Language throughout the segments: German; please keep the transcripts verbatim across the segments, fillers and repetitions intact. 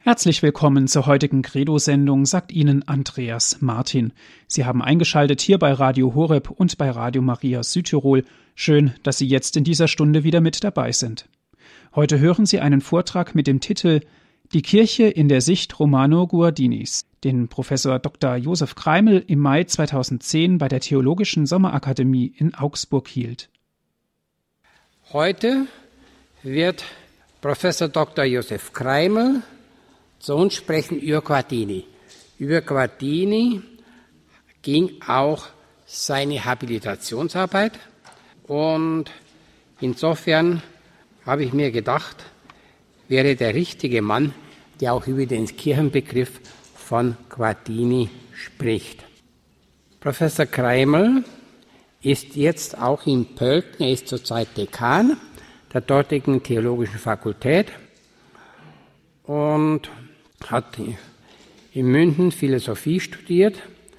Herzlich willkommen zur heutigen Credo-Sendung, sagt Ihnen Andreas Martin. Sie haben eingeschaltet hier bei Radio Horeb und bei Radio Maria Südtirol. Schön, dass Sie jetzt in dieser Stunde wieder mit dabei sind. Heute hören Sie einen Vortrag mit dem Titel »Die Kirche in der Sicht Romano Guardinis«, den Professor Doktor Josef Kreimel im Mai zweitausendzehn bei der Theologischen Sommerakademie in Augsburg hielt. Heute wird Professor Doktor Josef Kreimel zu uns sprechen über Guardini. Über Guardini ging auch seine Habilitationsarbeit und insofern habe ich mir gedacht, wäre der richtige Mann, der auch über den Kirchenbegriff von Guardini spricht. Professor Kreimel ist jetzt auch in Pölten, er ist zurzeit Dekan der dortigen Theologischen Fakultät und hat in München Philosophie studiert,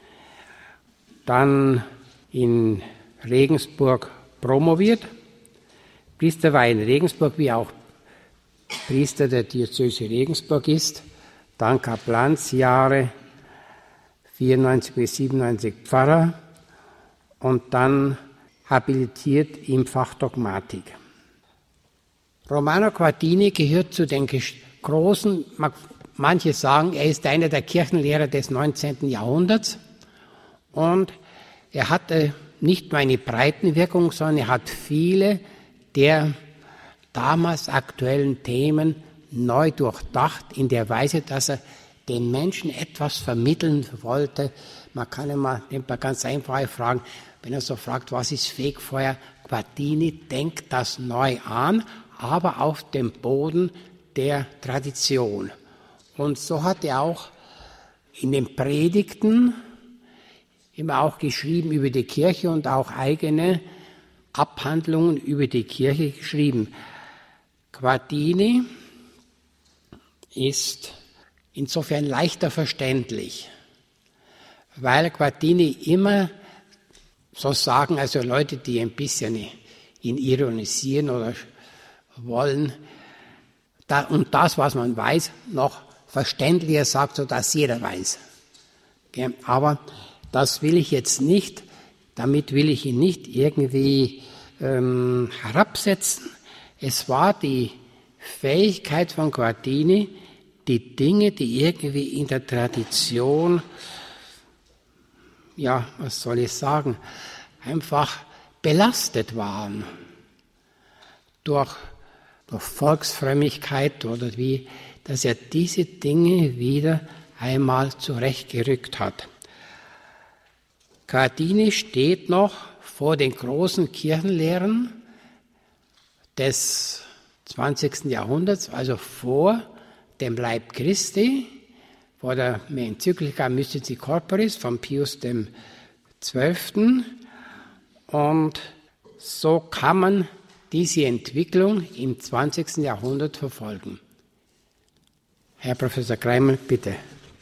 dann in Regensburg promoviert. Priester war in Regensburg, wie auch Priester der Diözese Regensburg ist, dann Kaplansjahre vierundneunzig bis siebenundneunzig Pfarrer und dann habilitiert im Fach Dogmatik. Romano Guardini gehört zu den großen, manche sagen, er ist einer der Kirchenlehrer des neunzehnten Jahrhunderts und er hatte nicht nur eine Breitenwirkung, sondern er hat viele der damals aktuellen Themen neu durchdacht, in der Weise, dass er den Menschen etwas vermitteln wollte. Man kann immer ein paar ganz einfache Fragen, wenn er so fragt, was ist Fegfeuer? Guardini denkt das neu an, aber auf dem Boden der Tradition. Und so hat er auch in den Predigten immer auch geschrieben über die Kirche und auch eigene Abhandlungen über die Kirche geschrieben. Guardini ist insofern leichter verständlich, weil Guardini immer so sagen, also Leute, die ein bisschen ihn ironisieren oder wollen, da, und das, was man weiß, noch verständlicher sagt, sodass jeder weiß. Okay? Aber das will ich jetzt nicht, damit will ich ihn nicht irgendwie ähm, herabsetzen. Es war die Fähigkeit von Guardini, die Dinge, die irgendwie in der Tradition, ja, was soll ich sagen, einfach belastet waren durch, durch Volksfrömmigkeit oder wie, dass er diese Dinge wieder einmal zurechtgerückt hat. Guardini steht noch vor den großen Kirchenlehrern des zwanzigsten Jahrhunderts, also vor dem Leib Christi, vor der Enzyklika Mystici Corporis von Pius dem Zwölften. Und so kann man diese Entwicklung im zwanzigsten Jahrhundert verfolgen. Herr Professor Kreimel, bitte.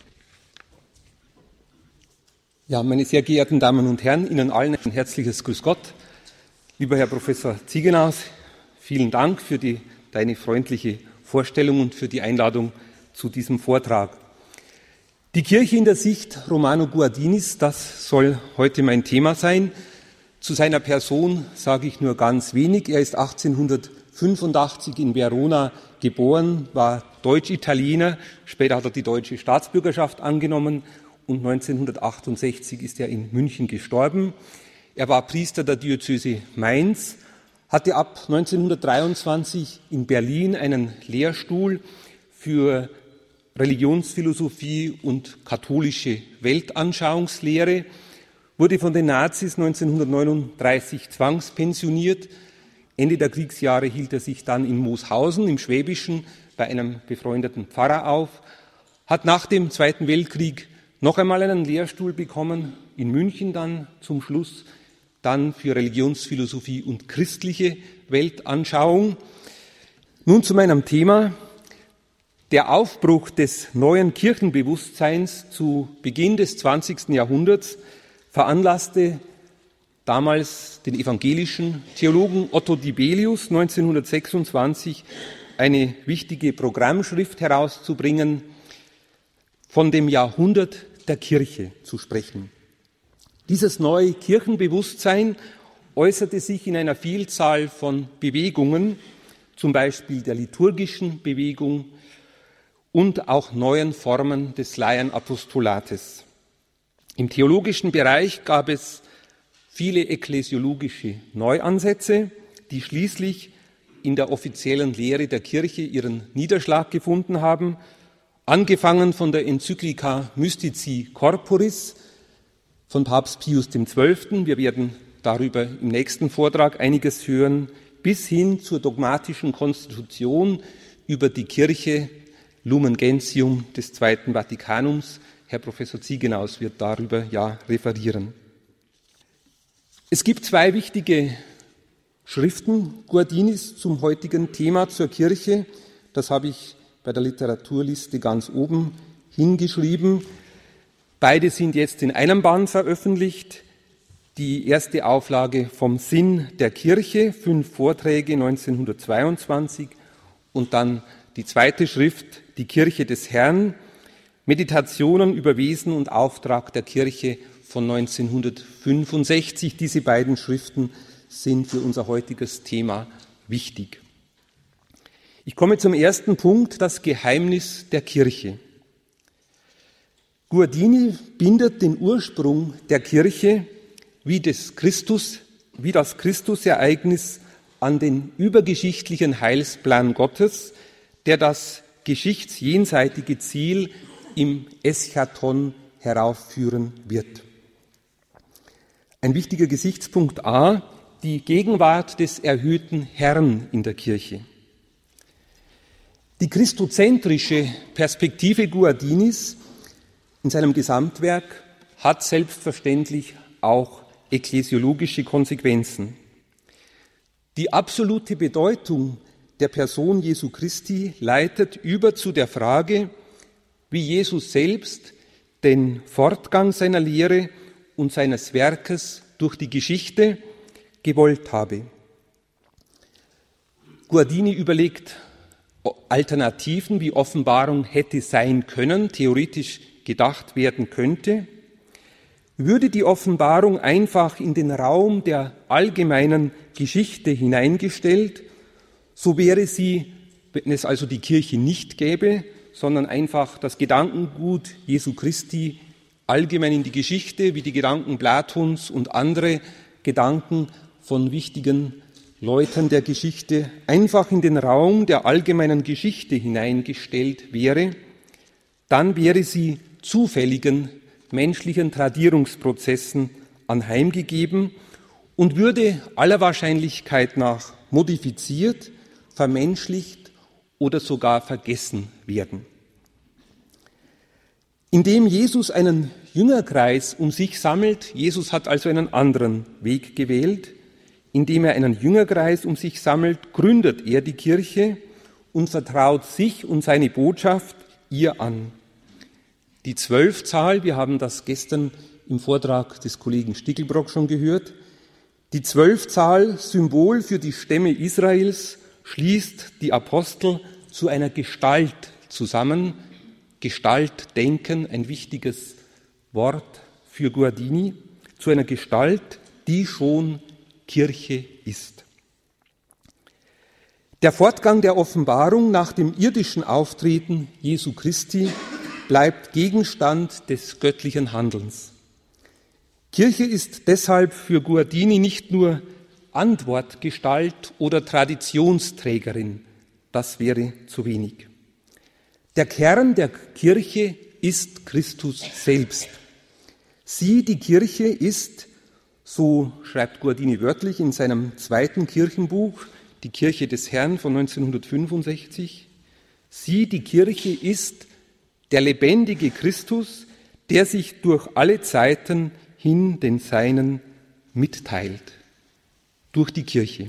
Ja, meine sehr geehrten Damen und Herren, Ihnen allen ein herzliches Grüß Gott. Lieber Herr Professor Ziegenaus, vielen Dank für die, deine freundliche Vorstellung und für die Einladung zu diesem Vortrag. Die Kirche in der Sicht Romano Guardinis, das soll heute mein Thema sein. Zu seiner Person sage ich nur ganz wenig. Er ist achtzehnhundertfünfundachtzig in Verona geboren, war Deutsch-Italiener, später hat er die deutsche Staatsbürgerschaft angenommen und neunzehnhundertachtundsechzig ist er in München gestorben. Er war Priester der Diözese Mainz, hatte ab neunzehnhundertdreiundzwanzig in Berlin einen Lehrstuhl für Religionsphilosophie und katholische Weltanschauungslehre, wurde von den Nazis neunzehnhundertneununddreißig zwangspensioniert. Ende der Kriegsjahre hielt er sich dann in Mooshausen im Schwäbischen bei einem befreundeten Pfarrer auf, hat nach dem Zweiten Weltkrieg noch einmal einen Lehrstuhl bekommen, in München dann zum Schluss, dann für Religionsphilosophie und christliche Weltanschauung. Nun zu meinem Thema. Der Aufbruch des neuen Kirchenbewusstseins zu Beginn des zwanzigsten Jahrhunderts veranlasste damals den evangelischen Theologen Otto Dibelius neunzehnhundertsechsundzwanzig eine wichtige Programmschrift herauszubringen, von dem Jahrhundert der Kirche zu sprechen. Dieses neue Kirchenbewusstsein äußerte sich in einer Vielzahl von Bewegungen, zum Beispiel der liturgischen Bewegung und auch neuen Formen des Laienapostolates. Im theologischen Bereich gab es viele ekklesiologische Neuansätze, die schließlich in der offiziellen Lehre der Kirche ihren Niederschlag gefunden haben, angefangen von der Enzyklika Mystici Corporis von Papst Pius der Zwölfte, wir werden darüber im nächsten Vortrag einiges hören, bis hin zur dogmatischen Konstitution über die Kirche Lumen Gentium des Zweiten Vatikanums. Herr Professor Ziegenaus wird darüber ja referieren. Es gibt zwei wichtige Schriften Guardinis zum heutigen Thema zur Kirche. Das habe ich bei der Literaturliste ganz oben hingeschrieben. Beide sind jetzt in einem Band veröffentlicht. Die erste Auflage vom Sinn der Kirche, fünf Vorträge neunzehnhundertzweiundzwanzig, und dann die zweite Schrift, die Kirche des Herrn, Meditationen über Wesen und Auftrag der Kirche von neunzehnhundertfünfundsechzig. Diese beiden Schriften sind für unser heutiges Thema wichtig. Ich komme zum ersten Punkt, das Geheimnis der Kirche. Guardini bindet den Ursprung der Kirche wie, des Christus, wie das Christusereignis an den übergeschichtlichen Heilsplan Gottes, der das geschichtsjenseitige Ziel im Eschaton heraufführen wird. Ein wichtiger Gesichtspunkt A, die Gegenwart des erhöhten Herrn in der Kirche. Die christozentrische Perspektive Guardinis in seinem Gesamtwerk hat selbstverständlich auch ekklesiologische Konsequenzen. Die absolute Bedeutung der Person Jesu Christi leitet über zu der Frage, wie Jesus selbst den Fortgang seiner Lehre und seines Werkes durch die Geschichte gewollt habe. Guardini überlegt Alternativen, wie Offenbarung hätte sein können, theoretisch gedacht werden könnte. Würde die Offenbarung einfach in den Raum der allgemeinen Geschichte hineingestellt, so wäre sie, wenn es also die Kirche nicht gäbe, sondern einfach das Gedankengut Jesu Christi allgemein in die Geschichte, wie die Gedanken Platons und andere Gedanken von wichtigen Leuten der Geschichte, einfach in den Raum der allgemeinen Geschichte hineingestellt wäre, dann wäre sie zufälligen menschlichen Tradierungsprozessen anheimgegeben und würde aller Wahrscheinlichkeit nach modifiziert, vermenschlicht oder sogar vergessen werden. Indem Jesus einen Jüngerkreis um sich sammelt, Jesus hat also einen anderen Weg gewählt, indem er einen Jüngerkreis um sich sammelt, gründet er die Kirche und vertraut sich und seine Botschaft ihr an. Die Zwölfzahl, wir haben das gestern im Vortrag des Kollegen Stickelbrock schon gehört, die Zwölfzahl, Symbol für die Stämme Israels, schließt die Apostel zu einer Gestalt zusammen. Gestaltdenken, ein wichtiges Wort für Guardini, zu einer Gestalt, die schon Kirche ist. Der Fortgang der Offenbarung nach dem irdischen Auftreten Jesu Christi bleibt Gegenstand des göttlichen Handelns. Kirche ist deshalb für Guardini nicht nur Antwortgestalt oder Traditionsträgerin, das wäre zu wenig. Der Kern der Kirche ist Christus selbst. Sie, die Kirche, ist, so schreibt Guardini wörtlich in seinem zweiten Kirchenbuch, die Kirche des Herrn von neunzehnhundertfünfundsechzig, sie, die Kirche, ist der lebendige Christus, der sich durch alle Zeiten hin den Seinen mitteilt, durch die Kirche.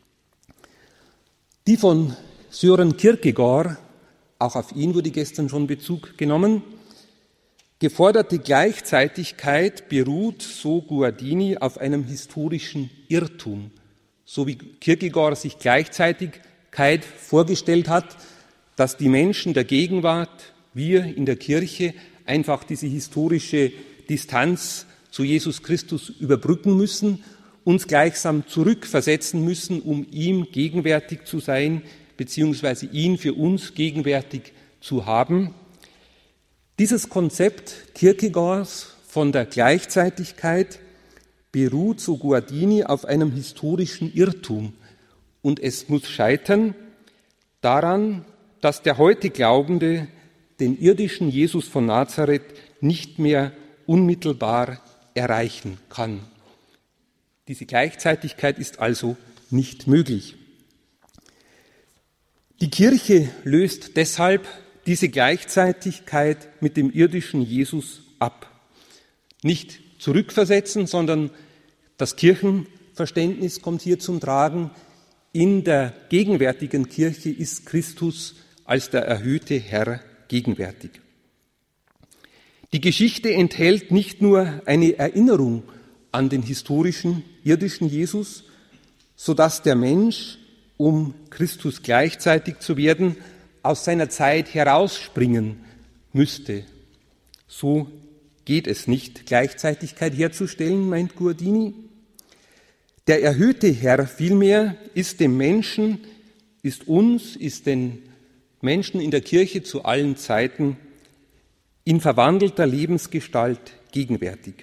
Die von Søren Kierkegaard, auch auf ihn wurde gestern schon Bezug genommen, geforderte Gleichzeitigkeit beruht, so Guardini, auf einem historischen Irrtum. So wie Kierkegaard sich Gleichzeitigkeit vorgestellt hat, dass die Menschen der Gegenwart, wir in der Kirche, einfach diese historische Distanz zu Jesus Christus überbrücken müssen, uns gleichsam zurückversetzen müssen, um ihm gegenwärtig zu sein, beziehungsweise ihn für uns gegenwärtig zu haben. Dieses Konzept Kierkegaards von der Gleichzeitigkeit beruht, so Guardini, auf einem historischen Irrtum. Und es muss scheitern daran, dass der heute Glaubende den irdischen Jesus von Nazareth nicht mehr unmittelbar erreichen kann. Diese Gleichzeitigkeit ist also nicht möglich. Die Kirche löst deshalb diese Gleichzeitigkeit mit dem irdischen Jesus ab. Nicht zurückversetzen, sondern das Kirchenverständnis kommt hier zum Tragen. In der gegenwärtigen Kirche ist Christus als der erhöhte Herr gegenwärtig. Die Geschichte enthält nicht nur eine Erinnerung an den historischen irdischen Jesus, sodass der Mensch, um Christus gleichzeitig zu werden, aus seiner Zeit herausspringen müsste. So geht es nicht, Gleichzeitigkeit herzustellen, meint Guardini. Der erhöhte Herr vielmehr ist dem Menschen, ist uns, ist den Menschen in der Kirche zu allen Zeiten in verwandelter Lebensgestalt gegenwärtig.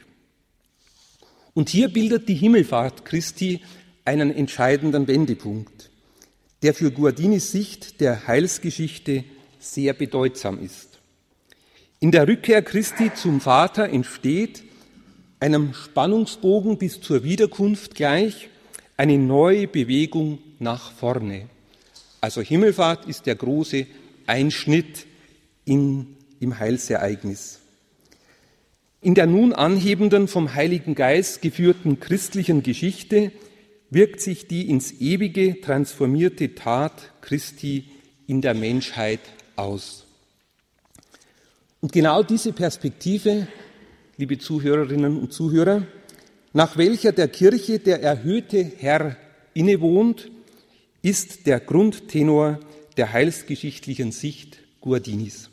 Und hier bildet die Himmelfahrt Christi einen entscheidenden Wendepunkt, der für Guardinis Sicht der Heilsgeschichte sehr bedeutsam ist. In der Rückkehr Christi zum Vater entsteht, einem Spannungsbogen bis zur Wiederkunft gleich, eine neue Bewegung nach vorne. Also Himmelfahrt ist der große Einschnitt in, im Heilsereignis. In der nun anhebenden, vom Heiligen Geist geführten christlichen Geschichte wirkt sich die ins Ewige transformierte Tat Christi in der Menschheit aus. Und genau diese Perspektive, liebe Zuhörerinnen und Zuhörer, nach welcher der Kirche der erhöhte Herr innewohnt, ist der Grundtenor der heilsgeschichtlichen Sicht Guardinis.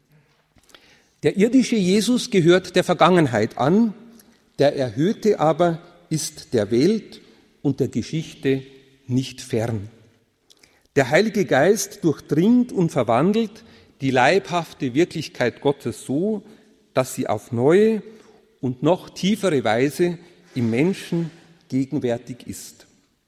Der irdische Jesus gehört der Vergangenheit an, der Erhöhte aber ist der Welt und der Geschichte nicht fern. Der Heilige Geist durchdringt und verwandelt die leibhafte Wirklichkeit Gottes so, dass sie auf neue und noch tiefere Weise im Menschen gegenwärtig ist.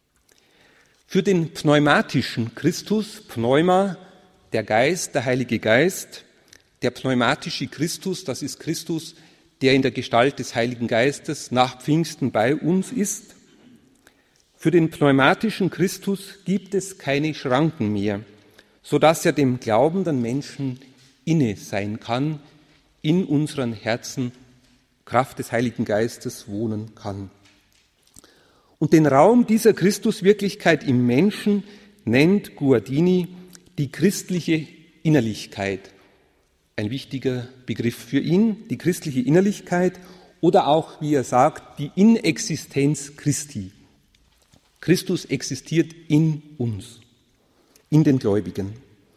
Für den pneumatischen Christus, Pneuma, der Geist, der Heilige Geist, der pneumatische Christus, das ist Christus, der in der Gestalt des Heiligen Geistes nach Pfingsten bei uns ist. Für den pneumatischen Christus gibt es keine Schranken mehr, sodass er dem glaubenden Menschen inne sein kann, in unseren Herzen Kraft des Heiligen Geistes wohnen kann. Und den Raum dieser Christuswirklichkeit im Menschen nennt Guardini die christliche Innerlichkeit. Ein wichtiger Begriff für ihn, die christliche Innerlichkeit oder auch, wie er sagt, die Inexistenz Christi. Christus existiert in uns, in den Gläubigen.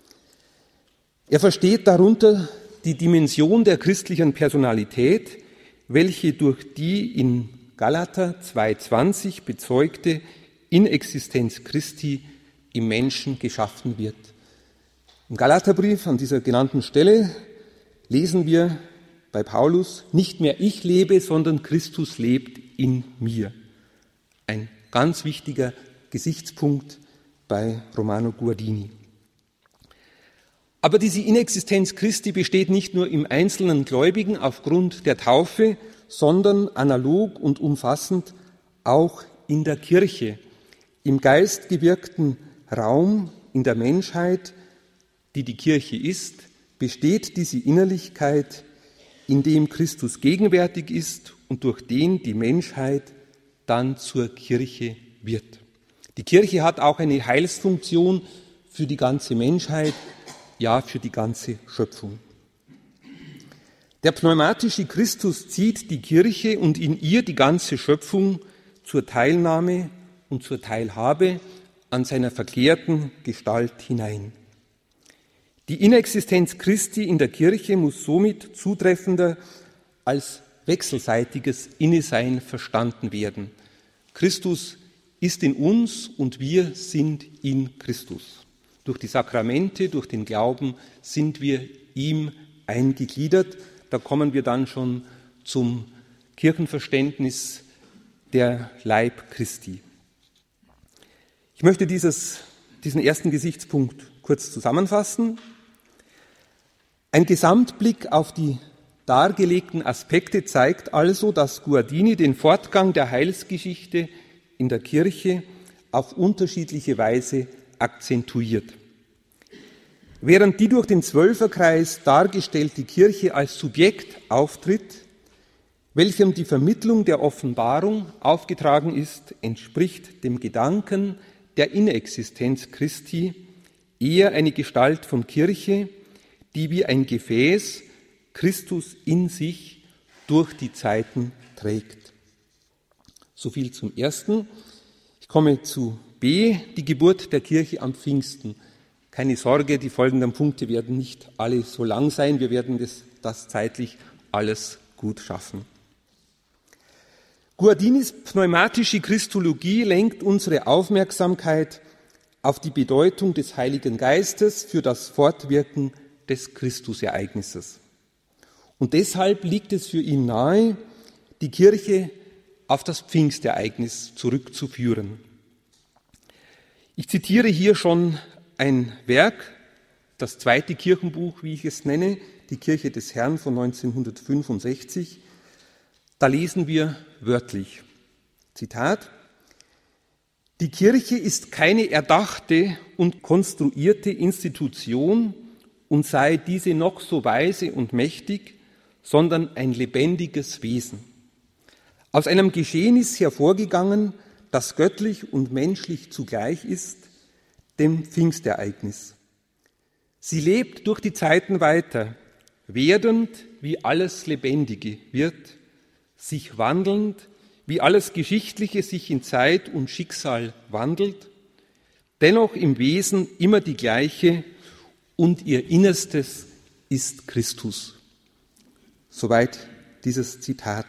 Er versteht darunter die Dimension der christlichen Personalität, welche durch die in Galater zwei zwanzig bezeugte Inexistenz Christi im Menschen geschaffen wird. Im Galaterbrief an dieser genannten Stelle lesen wir bei Paulus, nicht mehr ich lebe, sondern Christus lebt in mir. Ein ganz wichtiger Gesichtspunkt bei Romano Guardini. Aber diese Inexistenz Christi besteht nicht nur im einzelnen Gläubigen aufgrund der Taufe, sondern analog und umfassend auch in der Kirche, im geistgewirkten Raum, in der Menschheit, die die Kirche ist, besteht diese Innerlichkeit, in dem Christus gegenwärtig ist und durch den die Menschheit dann zur Kirche wird. Die Kirche hat auch eine Heilsfunktion für die ganze Menschheit, ja für die ganze Schöpfung. Der pneumatische Christus zieht die Kirche und in ihr die ganze Schöpfung zur Teilnahme und zur Teilhabe an seiner verklärten Gestalt hinein. Die Inexistenz Christi in der Kirche muss somit zutreffender als wechselseitiges Innesein verstanden werden. Christus ist in uns und wir sind in Christus. Durch die Sakramente, durch den Glauben sind wir ihm eingegliedert. Da kommen wir dann schon zum Kirchenverständnis der Leib Christi. Ich möchte dieses, diesen ersten Gesichtspunkt kurz zusammenfassen. Ein Gesamtblick auf die dargelegten Aspekte zeigt also, dass Guardini den Fortgang der Heilsgeschichte in der Kirche auf unterschiedliche Weise akzentuiert. Während die durch den Zwölferkreis dargestellte Kirche als Subjekt auftritt, welchem die Vermittlung der Offenbarung aufgetragen ist, entspricht dem Gedanken der Inexistenz Christi eher eine Gestalt von Kirche, die wie ein Gefäß Christus in sich durch die Zeiten trägt. Soviel zum Ersten. Ich komme zu B, die Geburt der Kirche am Pfingsten. Keine Sorge, die folgenden Punkte werden nicht alle so lang sein. Wir werden das, das zeitlich alles gut schaffen. Guardinis pneumatische Christologie lenkt unsere Aufmerksamkeit auf die Bedeutung des Heiligen Geistes für das Fortwirken des Christusereignisses. Und deshalb liegt es für ihn nahe, die Kirche auf das Pfingstereignis zurückzuführen. Ich zitiere hier schon ein Werk, das zweite Kirchenbuch, wie ich es nenne, die Kirche des Herrn von neunzehnhundertfünfundsechzig. Da lesen wir wörtlich, Zitat, die Kirche ist keine erdachte und konstruierte Institution und sei diese noch so weise und mächtig, sondern ein lebendiges Wesen. Aus einem Geschehen ist hervorgegangen, das göttlich und menschlich zugleich ist, dem Pfingstereignis. Sie lebt durch die Zeiten weiter, werdend, wie alles Lebendige wird, sich wandelnd, wie alles Geschichtliche sich in Zeit und Schicksal wandelt, dennoch im Wesen immer die gleiche und ihr Innerstes ist Christus. Soweit dieses Zitat.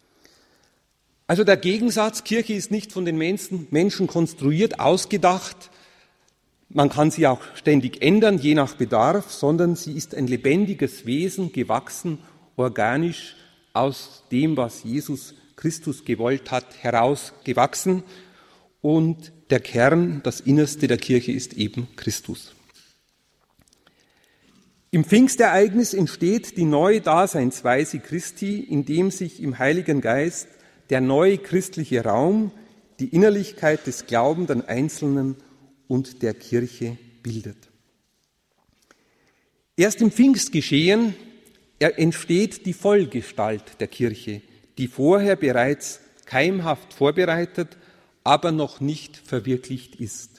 Also der Gegensatz, Kirche ist nicht von den Menschen, Menschen konstruiert, ausgedacht, man kann sie auch ständig ändern, je nach Bedarf, sondern sie ist ein lebendiges Wesen, gewachsen, organisch, aus dem, was Jesus Christus gewollt hat, herausgewachsen. Und der Kern, das Innerste der Kirche ist eben Christus. Im Pfingstereignis entsteht die neue Daseinsweise Christi, in dem sich im Heiligen Geist der neue christliche Raum, die Innerlichkeit des glaubenden Einzelnen und der Kirche bildet. Erst im Pfingstgeschehen entsteht die Vollgestalt der Kirche, die vorher bereits keimhaft vorbereitet, aber noch nicht verwirklicht ist.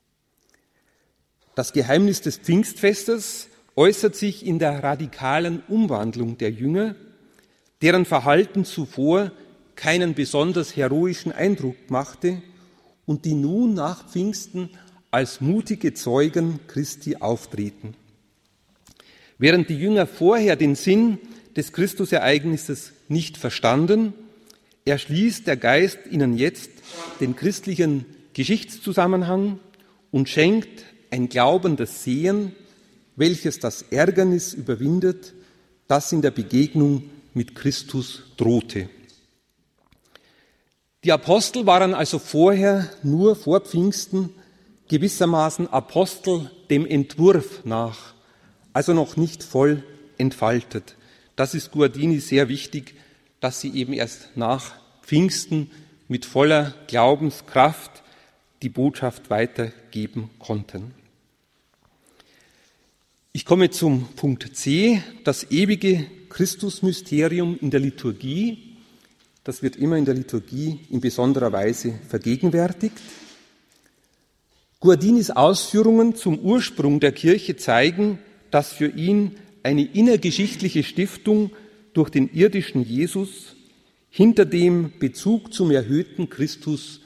Das Geheimnis des Pfingstfestes äußert sich in der radikalen Umwandlung der Jünger, deren Verhalten zuvor keinen besonders heroischen Eindruck machte und die nun nach Pfingsten als mutige Zeugen Christi auftreten. Während die Jünger vorher den Sinn des Christusereignisses nicht verstanden, erschließt der Geist ihnen jetzt den christlichen Geschichtszusammenhang und schenkt ein glaubendes Sehen, welches das Ärgernis überwindet, das in der Begegnung mit Christus drohte. Die Apostel waren also vorher nur vor Pfingsten gewissermaßen Apostel dem Entwurf nach, also noch nicht voll entfaltet. Das ist Guardini sehr wichtig, dass sie eben erst nach Pfingsten mit voller Glaubenskraft die Botschaft weitergeben konnten. Ich komme zum Punkt C, das ewige Christusmysterium in der Liturgie. Das wird immer in der Liturgie in besonderer Weise vergegenwärtigt. Guardinis Ausführungen zum Ursprung der Kirche zeigen, dass für ihn eine innergeschichtliche Stiftung durch den irdischen Jesus hinter dem Bezug zum erhöhten Christus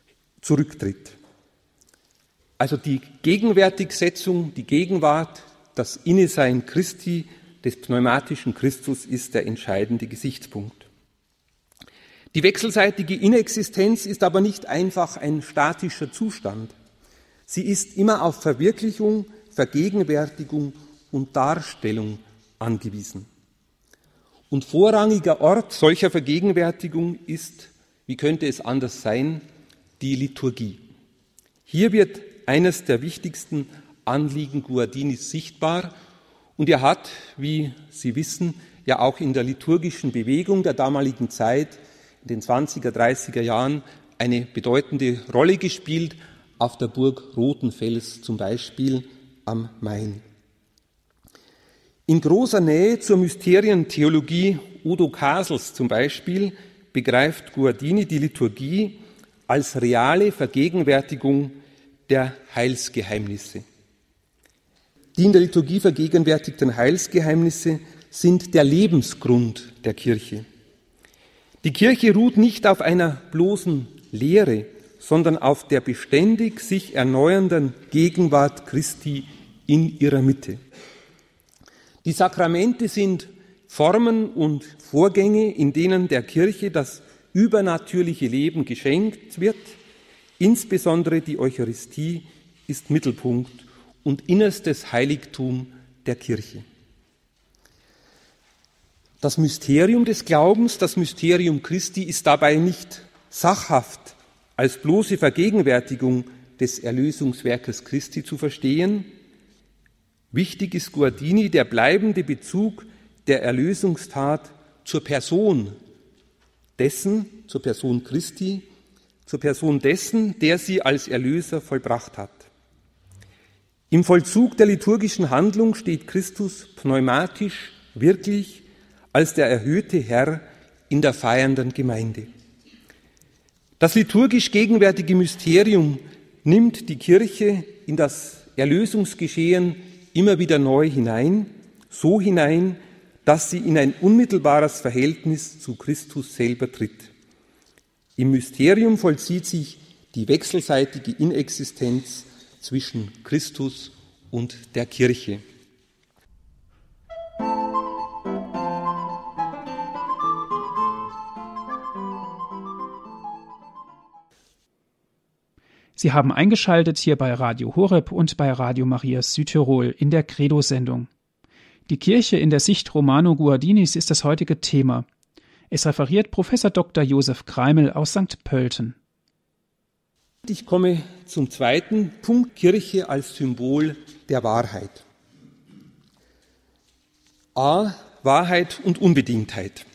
zurücktritt. Also die Gegenwärtigsetzung, die Gegenwart das Innesein Christi, des pneumatischen Christus, ist der entscheidende Gesichtspunkt. Die wechselseitige Inexistenz ist aber nicht einfach ein statischer Zustand. Sie ist immer auf Verwirklichung, Vergegenwärtigung und Darstellung angewiesen. Und vorrangiger Ort solcher Vergegenwärtigung ist, wie könnte es anders sein, die Liturgie. Hier wird eines der wichtigsten Anliegen Guardinis sichtbar und er hat, wie Sie wissen, ja auch in der liturgischen Bewegung der damaligen Zeit, in den zwanziger, dreißiger Jahren, eine bedeutende Rolle gespielt, auf der Burg Rothenfels zum Beispiel am Main. In großer Nähe zur Mysterientheologie Odo Kasels zum Beispiel begreift Guardini die Liturgie als reale Vergegenwärtigung der Heilsgeheimnisse. Die in der Liturgie vergegenwärtigten Heilsgeheimnisse sind der Lebensgrund der Kirche. Die Kirche ruht nicht auf einer bloßen Lehre, sondern auf der beständig sich erneuernden Gegenwart Christi in ihrer Mitte. Die Sakramente sind Formen und Vorgänge, in denen der Kirche das übernatürliche Leben geschenkt wird. Insbesondere die Eucharistie ist Mittelpunkt und innerstes Heiligtum der Kirche. Das Mysterium des Glaubens, das Mysterium Christi, ist dabei nicht sachhaft als bloße Vergegenwärtigung des Erlösungswerkes Christi zu verstehen. Wichtig ist Guardini der bleibende Bezug der Erlösungstat zur Person dessen, zur Person Christi, zur Person dessen, der sie als Erlöser vollbracht hat. Im Vollzug der liturgischen Handlung steht Christus pneumatisch, wirklich als der erhöhte Herr in der feiernden Gemeinde. Das liturgisch gegenwärtige Mysterium nimmt die Kirche in das Erlösungsgeschehen immer wieder neu hinein, so hinein, dass sie in ein unmittelbares Verhältnis zu Christus selber tritt. Im Mysterium vollzieht sich die wechselseitige Inexistenz zwischen Christus und der Kirche. Sie haben eingeschaltet hier bei Radio Horeb und bei Radio Maria Südtirol in der Credo-Sendung. Die Kirche in der Sicht Romano Guardinis ist das heutige Thema. Es referiert Professor Doktor Josef Kreimel aus Sankt Pölten. Ich komme zum zweiten Punkt, Kirche als Symbol der Wahrheit. A. Wahrheit und Unbedingtheit.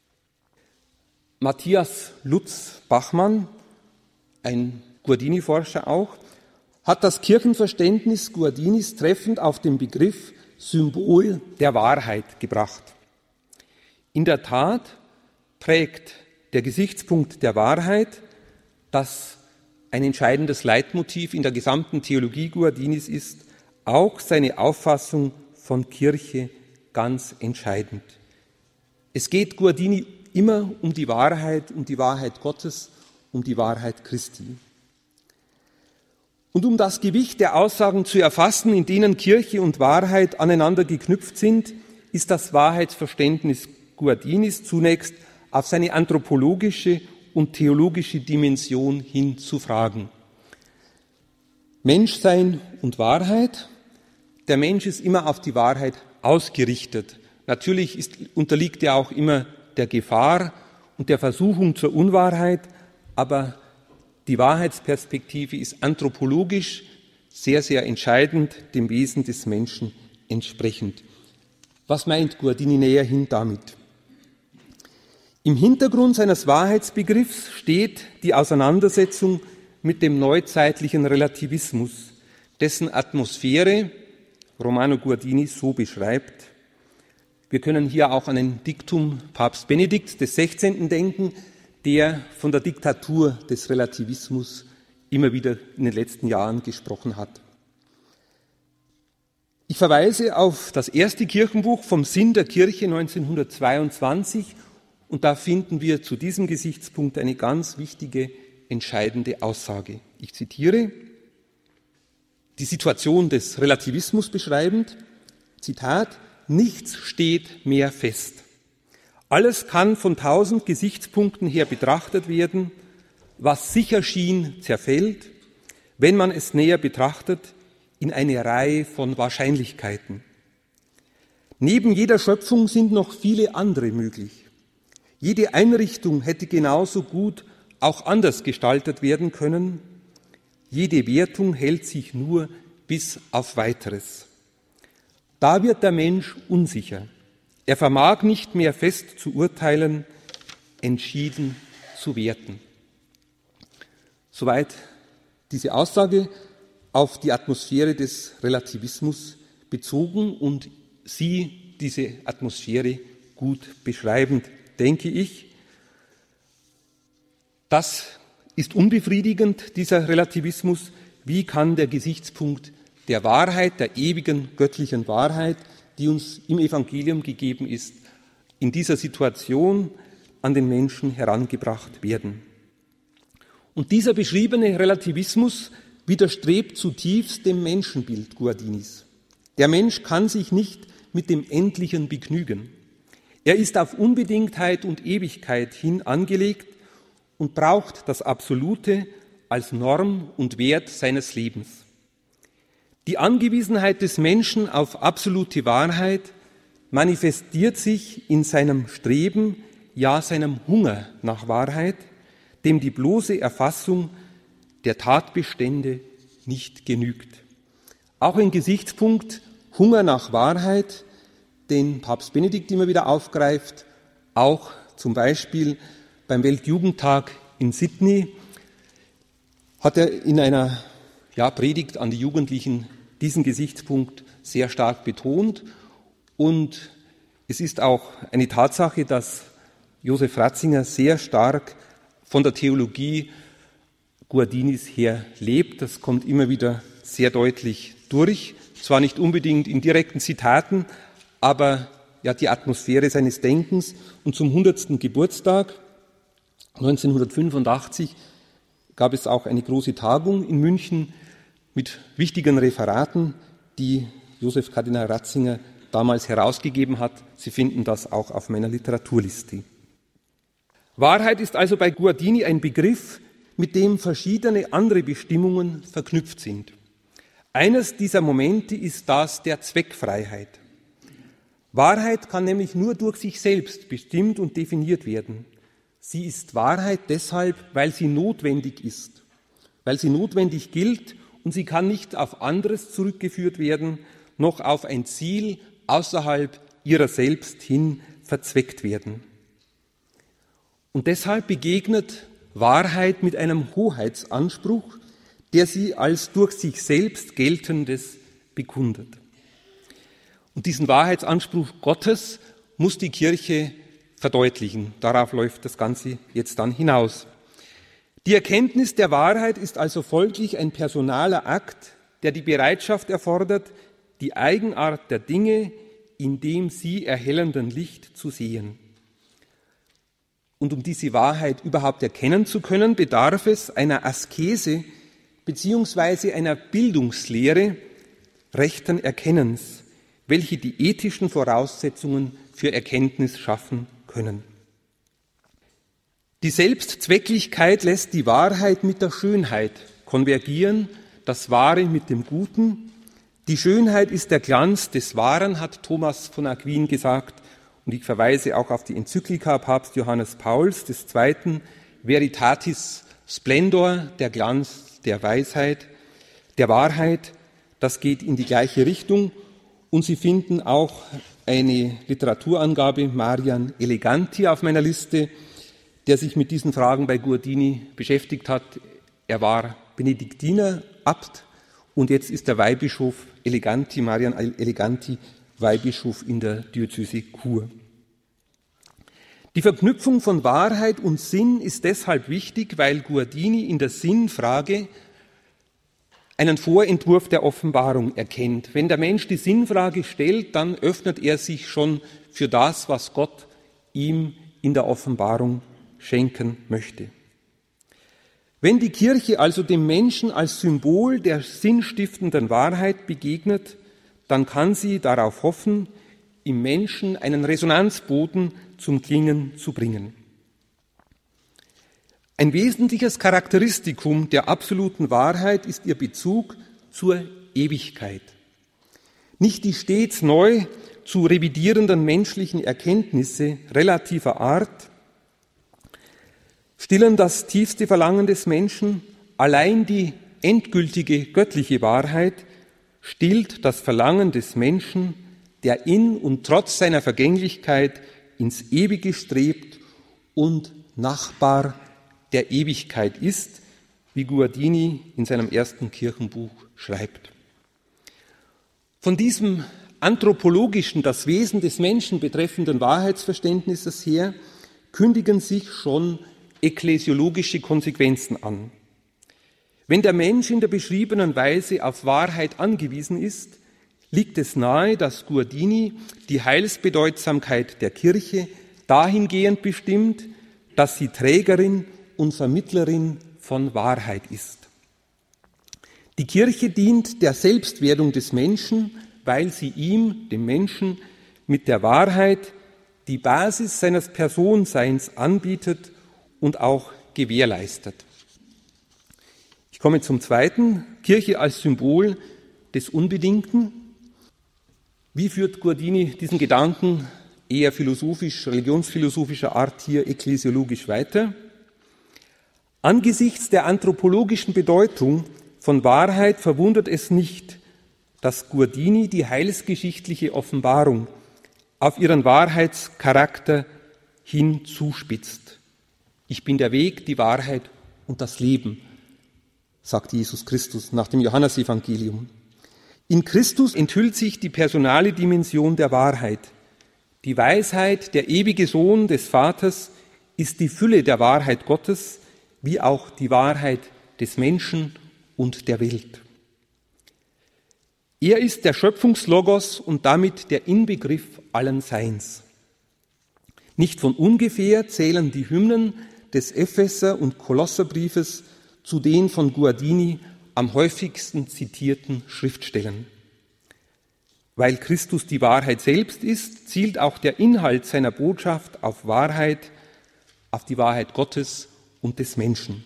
Matthias Lutz-Bachmann, ein Guardini-Forscher auch, hat das Kirchenverständnis Guardinis treffend auf den Begriff Symbol der Wahrheit gebracht. In der Tat prägt der Gesichtspunkt der Wahrheit, das ein entscheidendes Leitmotiv in der gesamten Theologie Guardinis ist, auch seine Auffassung von Kirche ganz entscheidend. Es geht Guardini immer um die Wahrheit, um die Wahrheit Gottes, um die Wahrheit Christi. Und um das Gewicht der Aussagen zu erfassen, in denen Kirche und Wahrheit aneinander geknüpft sind, ist das Wahrheitsverständnis Guardinis zunächst auf seine anthropologische und theologische Dimension hinzufragen. Menschsein und Wahrheit. Der Mensch ist immer auf die Wahrheit ausgerichtet. Natürlich ist, unterliegt er auch immer der Gefahr und der Versuchung zur Unwahrheit, aber die Wahrheitsperspektive ist anthropologisch sehr, sehr entscheidend, dem Wesen des Menschen entsprechend. Was meint Guardini näher hin damit? Im Hintergrund seines Wahrheitsbegriffs steht die Auseinandersetzung mit dem neuzeitlichen Relativismus, dessen Atmosphäre Romano Guardini so beschreibt. Wir können hier auch an ein Diktum Papst Benedikt des Sechzehnten denken, der von der Diktatur des Relativismus immer wieder in den letzten Jahren gesprochen hat. Ich verweise auf das erste Kirchenbuch vom Sinn der Kirche neunzehnhundertzweiundzwanzig und da finden wir zu diesem Gesichtspunkt eine ganz wichtige, entscheidende Aussage. Ich zitiere: Die Situation des Relativismus beschreibend: Zitat, nichts steht mehr fest. Alles kann von tausend Gesichtspunkten her betrachtet werden. Was sicher schien, zerfällt, wenn man es näher betrachtet, in eine Reihe von Wahrscheinlichkeiten. Neben jeder Schöpfung sind noch viele andere möglich. Jede Einrichtung hätte genauso gut auch anders gestaltet werden können. Jede Wertung hält sich nur bis auf Weiteres. Da wird der Mensch unsicher. Er vermag nicht mehr fest zu urteilen, entschieden zu werten. Soweit diese Aussage auf die Atmosphäre des Relativismus bezogen und Sie diese Atmosphäre gut beschreibend, denke ich. Das ist unbefriedigend, dieser Relativismus. Wie kann der Gesichtspunkt der Wahrheit, der ewigen göttlichen Wahrheit, die uns im Evangelium gegeben ist, in dieser Situation an den Menschen herangebracht werden? Und dieser beschriebene Relativismus widerstrebt zutiefst dem Menschenbild Guardinis. Der Mensch kann sich nicht mit dem Endlichen begnügen. Er ist auf Unbedingtheit und Ewigkeit hin angelegt und braucht das Absolute als Norm und Wert seines Lebens. Die Angewiesenheit des Menschen auf absolute Wahrheit manifestiert sich in seinem Streben, ja seinem Hunger nach Wahrheit, dem die bloße Erfassung der Tatbestände nicht genügt. Auch ein Gesichtspunkt Hunger nach Wahrheit, den Papst Benedikt immer wieder aufgreift, auch zum Beispiel beim Weltjugendtag in Sydney, hat er in einer ja, Predigt an die Jugendlichen diesen Gesichtspunkt sehr stark betont. Und es ist auch eine Tatsache, dass Josef Ratzinger sehr stark von der Theologie Guardinis her lebt. Das kommt immer wieder sehr deutlich durch. Zwar nicht unbedingt in direkten Zitaten, aber ja, die Atmosphäre seines Denkens. Und zum hundertsten Geburtstag neunzehnhundertfünfundachtzig gab es auch eine große Tagung in München mit wichtigen Referaten, die Josef Kardinal Ratzinger damals herausgegeben hat. Sie finden das auch auf meiner Literaturliste. Wahrheit ist also bei Guardini ein Begriff, mit dem verschiedene andere Bestimmungen verknüpft sind. Eines dieser Momente ist das der Zweckfreiheit. Wahrheit kann nämlich nur durch sich selbst bestimmt und definiert werden. Sie ist Wahrheit deshalb, weil sie notwendig ist, weil sie notwendig gilt und sie kann nicht auf anderes zurückgeführt werden, noch auf ein Ziel außerhalb ihrer selbst hin verzweckt werden. Und deshalb begegnet Wahrheit mit einem Hoheitsanspruch, der sie als durch sich selbst Geltendes bekundet. Und diesen Wahrheitsanspruch Gottes muss die Kirche verdeutlichen. Darauf läuft das Ganze jetzt dann hinaus. Die Erkenntnis der Wahrheit ist also folglich ein personaler Akt, der die Bereitschaft erfordert, die Eigenart der Dinge in dem sie erhellenden Licht zu sehen. Und um diese Wahrheit überhaupt erkennen zu können, bedarf es einer Askese beziehungsweise einer Bildungslehre rechten Erkennens, welche die ethischen Voraussetzungen für Erkenntnis schaffen können. Die Selbstzwecklichkeit lässt die Wahrheit mit der Schönheit konvergieren, das Wahre mit dem Guten. Die Schönheit ist der Glanz des Wahren, hat Thomas von Aquin gesagt. Und ich verweise auch auf die Enzyklika Papst Johannes Pauls des Zweiten, Veritatis Splendor, der Glanz der Weisheit, der Wahrheit. Das geht in die gleiche Richtung. Und Sie finden auch eine Literaturangabe, Marian Eleganti, auf meiner Liste, der sich mit diesen Fragen bei Guardini beschäftigt hat. Er war Benediktiner, Abt, und jetzt ist der Weihbischof Eleganti, Marian Eleganti, Weihbischof in der Diözese Chur. Die Verknüpfung von Wahrheit und Sinn ist deshalb wichtig, weil Guardini in der Sinnfrage einen Vorentwurf der Offenbarung erkennt. Wenn der Mensch die Sinnfrage stellt, dann öffnet er sich schon für das, was Gott ihm in der Offenbarung schenken möchte. Wenn die Kirche also dem Menschen als Symbol der sinnstiftenden Wahrheit begegnet, dann kann sie darauf hoffen, im Menschen einen Resonanzboden zum Klingen zu bringen. Ein wesentliches Charakteristikum der absoluten Wahrheit ist ihr Bezug zur Ewigkeit. Nicht die stets neu zu revidierenden menschlichen Erkenntnisse relativer Art stillen das tiefste Verlangen des Menschen, allein die endgültige göttliche Wahrheit stillt das Verlangen des Menschen, der in und trotz seiner Vergänglichkeit ins Ewige strebt und Nachbar der Ewigkeit ist, wie Guardini in seinem ersten Kirchenbuch schreibt. Von diesem anthropologischen, das Wesen des Menschen betreffenden Wahrheitsverständnisses her kündigen sich schon ekklesiologische Konsequenzen an. Wenn der Mensch in der beschriebenen Weise auf Wahrheit angewiesen ist, liegt es nahe, dass Guardini die Heilsbedeutsamkeit der Kirche dahingehend bestimmt, dass sie Trägerin und Vermittlerin von Wahrheit ist. Die Kirche dient der Selbstwerdung des Menschen, weil sie ihm, dem Menschen, mit der Wahrheit die Basis seines Personseins anbietet und auch gewährleistet. Ich komme zum Zweiten, Kirche als Symbol des Unbedingten. Wie führt Guardini diesen Gedanken eher philosophisch, religionsphilosophischer Art hier ekklesiologisch weiter? Angesichts der anthropologischen Bedeutung von Wahrheit verwundert es nicht, dass Guardini die heilsgeschichtliche Offenbarung auf ihren Wahrheitscharakter hin zuspitzt. Ich bin der Weg, die Wahrheit und das Leben, sagt Jesus Christus nach dem Johannesevangelium. In Christus enthüllt sich die personale Dimension der Wahrheit. Die Weisheit, der ewige Sohn des Vaters, ist die Fülle der Wahrheit Gottes, wie auch die Wahrheit des Menschen und der Welt. Er ist der Schöpfungslogos und damit der Inbegriff allen Seins. Nicht von ungefähr zählen die Hymnen des Epheser- und Kolosserbriefes zu den von Guardini am häufigsten zitierten Schriftstellen. Weil Christus die Wahrheit selbst ist, zielt auch der Inhalt seiner Botschaft auf Wahrheit, auf die Wahrheit Gottes und des Menschen.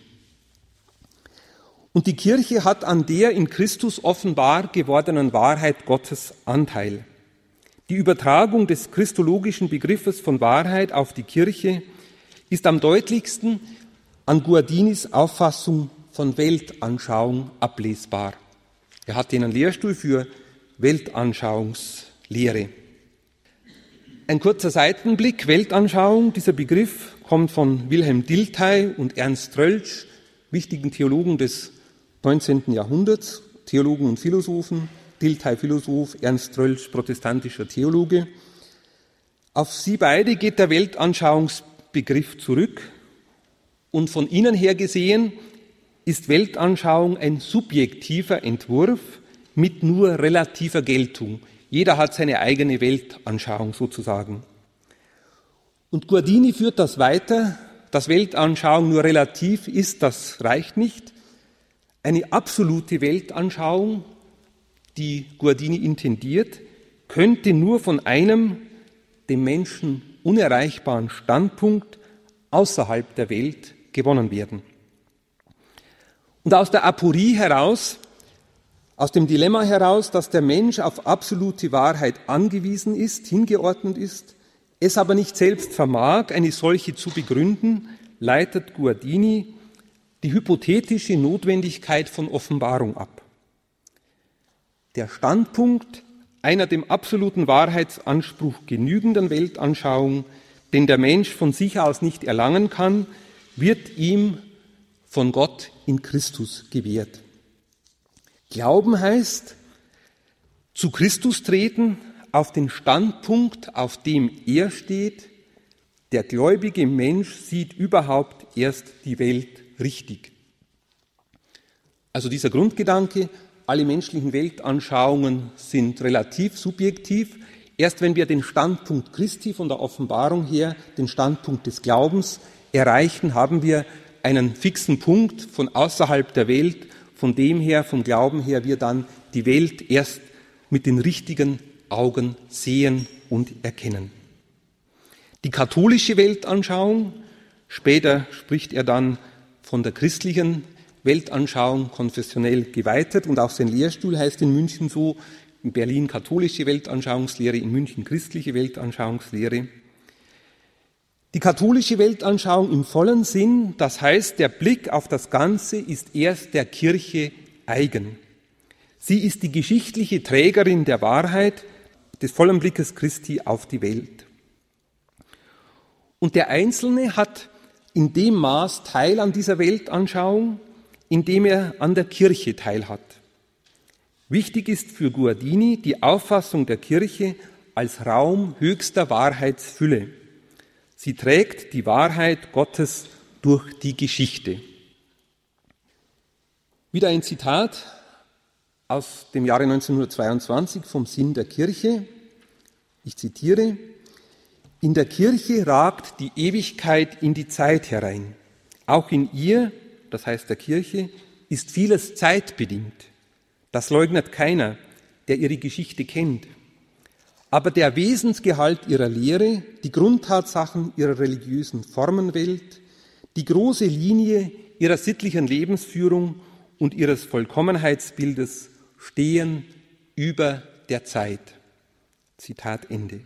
Und die Kirche hat an der in Christus offenbar gewordenen Wahrheit Gottes Anteil. Die Übertragung des christologischen Begriffes von Wahrheit auf die Kirche ist am deutlichsten an Guardinis Auffassung von Weltanschauung ablesbar. Er hat einen Lehrstuhl für Weltanschauungslehre. Ein kurzer Seitenblick, Weltanschauung, dieser Begriff kommt von Wilhelm Dilthey und Ernst Troeltsch, wichtigen Theologen des neunzehnten Jahrhunderts, Theologen und Philosophen, Dilthey Philosoph, Ernst Troeltsch protestantischer Theologe. Auf sie beide geht der Weltanschauungsbegriff zurück und von ihnen her gesehen ist Weltanschauung ein subjektiver Entwurf mit nur relativer Geltung. Jeder hat seine eigene Weltanschauung sozusagen. Und Guardini führt das weiter, dass Weltanschauung nur relativ ist, das reicht nicht. Eine absolute Weltanschauung, die Guardini intendiert, könnte nur von einem dem Menschen unerreichbaren Standpunkt außerhalb der Welt gewonnen werden. Und aus der Aporie heraus, aus dem Dilemma heraus, dass der Mensch auf absolute Wahrheit angewiesen ist, hingeordnet ist, es aber nicht selbst vermag, eine solche zu begründen, leitet Guardini die hypothetische Notwendigkeit von Offenbarung ab. Der Standpunkt einer dem absoluten Wahrheitsanspruch genügenden Weltanschauung, den der Mensch von sich aus nicht erlangen kann, wird ihm von Gott in Christus gewährt. Glauben heißt, zu Christus treten, auf den Standpunkt, auf dem er steht. Der gläubige Mensch sieht überhaupt erst die Welt richtig. Also dieser Grundgedanke, alle menschlichen Weltanschauungen sind relativ subjektiv. Erst wenn wir den Standpunkt Christi von der Offenbarung her, den Standpunkt des Glaubens erreichen, haben wir einen fixen Punkt von außerhalb der Welt, von dem her, vom Glauben her, wir dann die Welt erst mit den richtigen Augen sehen und erkennen. Die katholische Weltanschauung, später spricht er dann von der christlichen Weltanschauung, konfessionell geweitet, und auch sein Lehrstuhl heißt in München so, in Berlin katholische Weltanschauungslehre, in München christliche Weltanschauungslehre. Die katholische Weltanschauung im vollen Sinn, das heißt, der Blick auf das Ganze ist erst der Kirche eigen. Sie ist die geschichtliche Trägerin der Wahrheit, des vollen Blickes Christi auf die Welt. Und der Einzelne hat in dem Maß Teil an dieser Weltanschauung, in dem er an der Kirche teilhat. Wichtig ist für Guardini die Auffassung der Kirche als Raum höchster Wahrheitsfülle. Sie trägt die Wahrheit Gottes durch die Geschichte. Wieder ein Zitat aus dem Jahre neunzehnhundertzweiundzwanzig vom Sinn der Kirche. Ich zitiere: In der Kirche ragt die Ewigkeit in die Zeit herein. Auch in ihr, das heißt der Kirche, ist vieles zeitbedingt. Das leugnet keiner, der ihre Geschichte kennt. Aber der Wesensgehalt ihrer Lehre, die Grundtatsachen ihrer religiösen Formenwelt, die große Linie ihrer sittlichen Lebensführung und ihres Vollkommenheitsbildes stehen über der Zeit. Zitat Ende.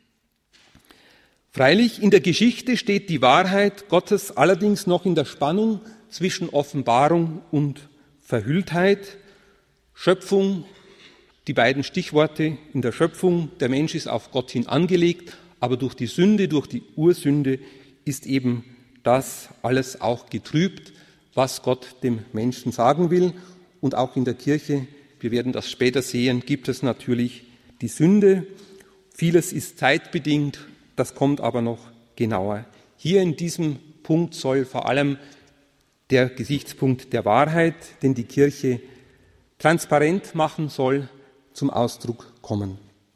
Freilich, in der Geschichte steht die Wahrheit Gottes allerdings noch in der Spannung zwischen Offenbarung und Verhülltheit. Schöpfung, die beiden Stichworte in der Schöpfung, der Mensch ist auf Gott hin angelegt, aber durch die Sünde, durch die Ursünde ist eben das alles auch getrübt, was Gott dem Menschen sagen will. Und auch in der Kirche, wir werden das später sehen, gibt es natürlich die Sünde. Vieles ist zeitbedingt, das kommt aber noch genauer. Hier in diesem Punkt soll vor allem der Gesichtspunkt der Wahrheit, den die Kirche transparent machen soll, zum Ausdruck kommen.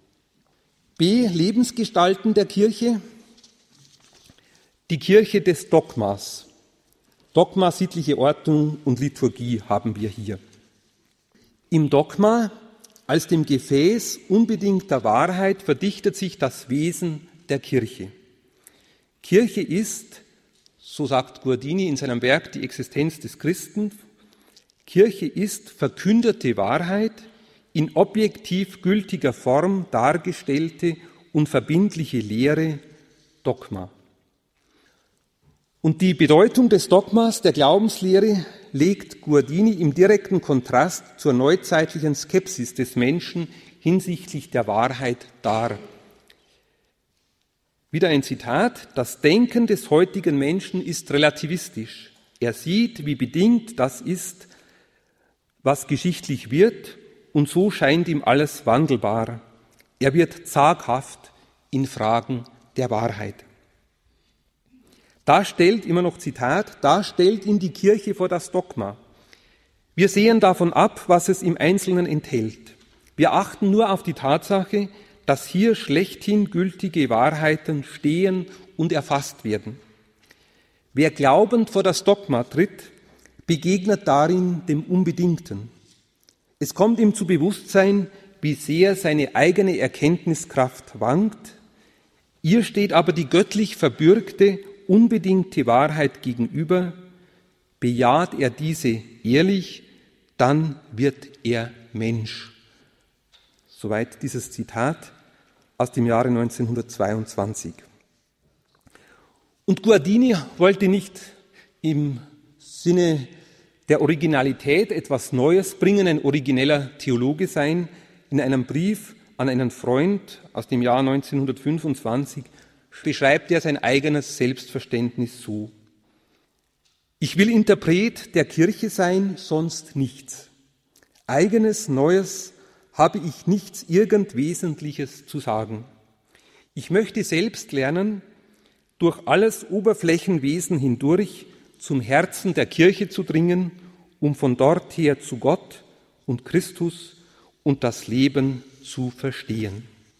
B. Lebensgestalten der Kirche. Die Kirche des Dogmas. Dogma, sittliche Ordnung und Liturgie haben wir hier. Im Dogma, als dem Gefäß unbedingter Wahrheit, verdichtet sich das Wesen der Kirche. Kirche ist, so sagt Guardini in seinem Werk Die Existenz des Christen, Kirche ist verkündete Wahrheit, in objektiv gültiger Form dargestellte und verbindliche Lehre, Dogma. Und die Bedeutung des Dogmas, der Glaubenslehre, legt Guardini im direkten Kontrast zur neuzeitlichen Skepsis des Menschen hinsichtlich der Wahrheit dar. Wieder ein Zitat: Das Denken des heutigen Menschen ist relativistisch. Er sieht, wie bedingt das ist, was geschichtlich wird, und so scheint ihm alles wandelbar. Er wird zaghaft in Fragen der Wahrheit. Da stellt, immer noch Zitat, da stellt ihn die Kirche vor das Dogma. Wir sehen davon ab, was es im Einzelnen enthält. Wir achten nur auf die Tatsache, dass hier schlechthin gültige Wahrheiten stehen und erfasst werden. Wer glaubend vor das Dogma tritt, begegnet darin dem Unbedingten. Es kommt ihm zu Bewusstsein, wie sehr seine eigene Erkenntniskraft wankt. Ihr steht aber die göttlich verbürgte, unbedingte Wahrheit gegenüber. Bejaht er diese ehrlich, dann wird er Mensch. Soweit dieses Zitat aus dem Jahre neunzehnhundertzweiundzwanzig. Und Guardini wollte nicht im Sinne der Originalität etwas Neues bringen, ein origineller Theologe sein. In einem Brief an einen Freund aus dem Jahr neunzehnhundertfünfundzwanzig beschreibt er sein eigenes Selbstverständnis so: Ich will Interpret der Kirche sein, sonst nichts. Eigenes, Neues habe ich nichts irgend Wesentliches zu sagen. Ich möchte selbst lernen, durch alles Oberflächenwesen hindurch zum Herzen der Kirche zu dringen, um von dort her zu Gott und Christus und das Leben zu verstehen.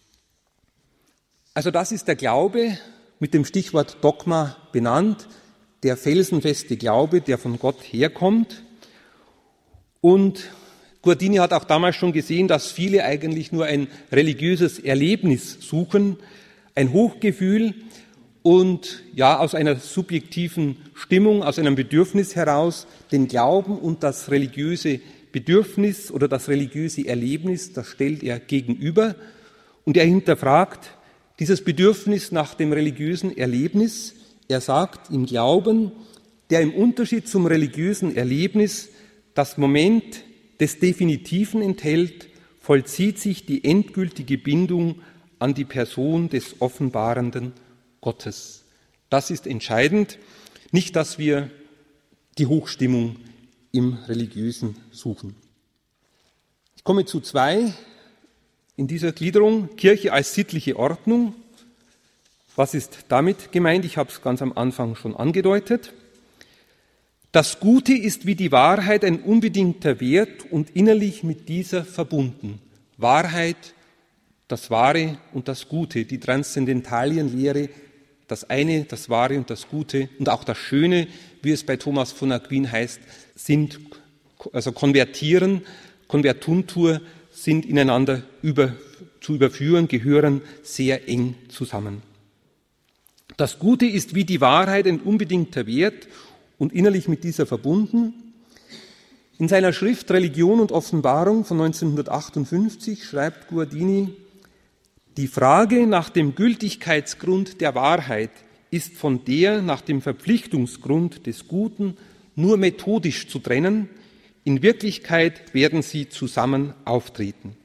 Also das ist der Glaube, mit dem Stichwort Dogma benannt, der felsenfeste Glaube, der von Gott herkommt. Und Guardini hat auch damals schon gesehen, dass viele eigentlich nur ein religiöses Erlebnis suchen, ein Hochgefühl und ja aus einer subjektiven Stimmung, aus einem Bedürfnis heraus den Glauben und das religiöse Bedürfnis oder das religiöse Erlebnis, das stellt er gegenüber und er hinterfragt dieses Bedürfnis nach dem religiösen Erlebnis. Er sagt, im Glauben, der im Unterschied zum religiösen Erlebnis das Moment des Definitiven enthält, vollzieht sich die endgültige Bindung an die Person des offenbarenden Gottes. Das ist entscheidend, nicht, dass wir die Hochstimmung im Religiösen suchen. Ich komme zu zwei in dieser Gliederung. Kirche als sittliche Ordnung. Was ist damit gemeint? Ich habe es ganz am Anfang schon angedeutet. Das Gute ist wie die Wahrheit ein unbedingter Wert und innerlich mit dieser verbunden. Wahrheit, das Wahre und das Gute, die Transzendentalienlehre, das eine, das Wahre und das Gute und auch das Schöne, wie es bei Thomas von Aquin heißt, sind, also konvertieren, Konvertuntur, sind ineinander über, zu überführen, gehören sehr eng zusammen. Das Gute ist wie die Wahrheit ein unbedingter Wert und innerlich mit dieser verbunden. In seiner Schrift Religion und Offenbarung von neunzehnhundertachtundfünfzig schreibt Guardini, die Frage nach dem Gültigkeitsgrund der Wahrheit ist von der nach dem Verpflichtungsgrund des Guten nur methodisch zu trennen, in Wirklichkeit werden sie zusammen auftreten.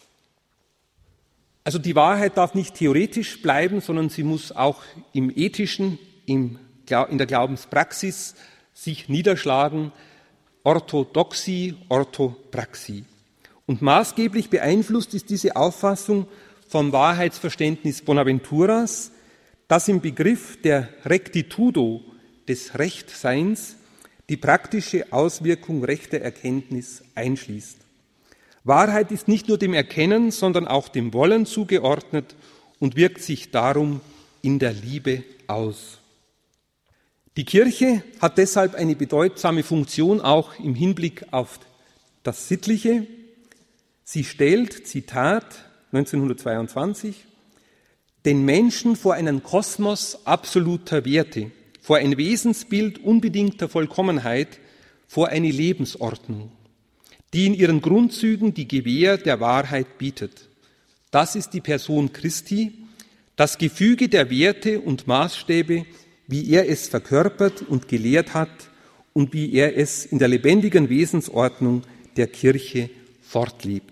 Also die Wahrheit darf nicht theoretisch bleiben, sondern sie muss auch im Ethischen, im, in der Glaubenspraxis sich niederschlagen, Orthodoxie, Orthopraxie. Und maßgeblich beeinflusst ist diese Auffassung vom Wahrheitsverständnis Bonaventuras, das im Begriff der Rectitudo, des Rechtseins, die praktische Auswirkung rechter Erkenntnis einschließt. Wahrheit ist nicht nur dem Erkennen, sondern auch dem Wollen zugeordnet und wirkt sich darum in der Liebe aus. Die Kirche hat deshalb eine bedeutsame Funktion auch im Hinblick auf das Sittliche. Sie stellt, Zitat neunzehnhundertzweiundzwanzig, den Menschen vor einen Kosmos absoluter Werte, vor ein Wesensbild unbedingter Vollkommenheit, vor eine Lebensordnung, die in ihren Grundzügen die Gewähr der Wahrheit bietet. Das ist die Person Christi, das Gefüge der Werte und Maßstäbe, wie er es verkörpert und gelehrt hat und wie er es in der lebendigen Wesensordnung der Kirche fortlebt.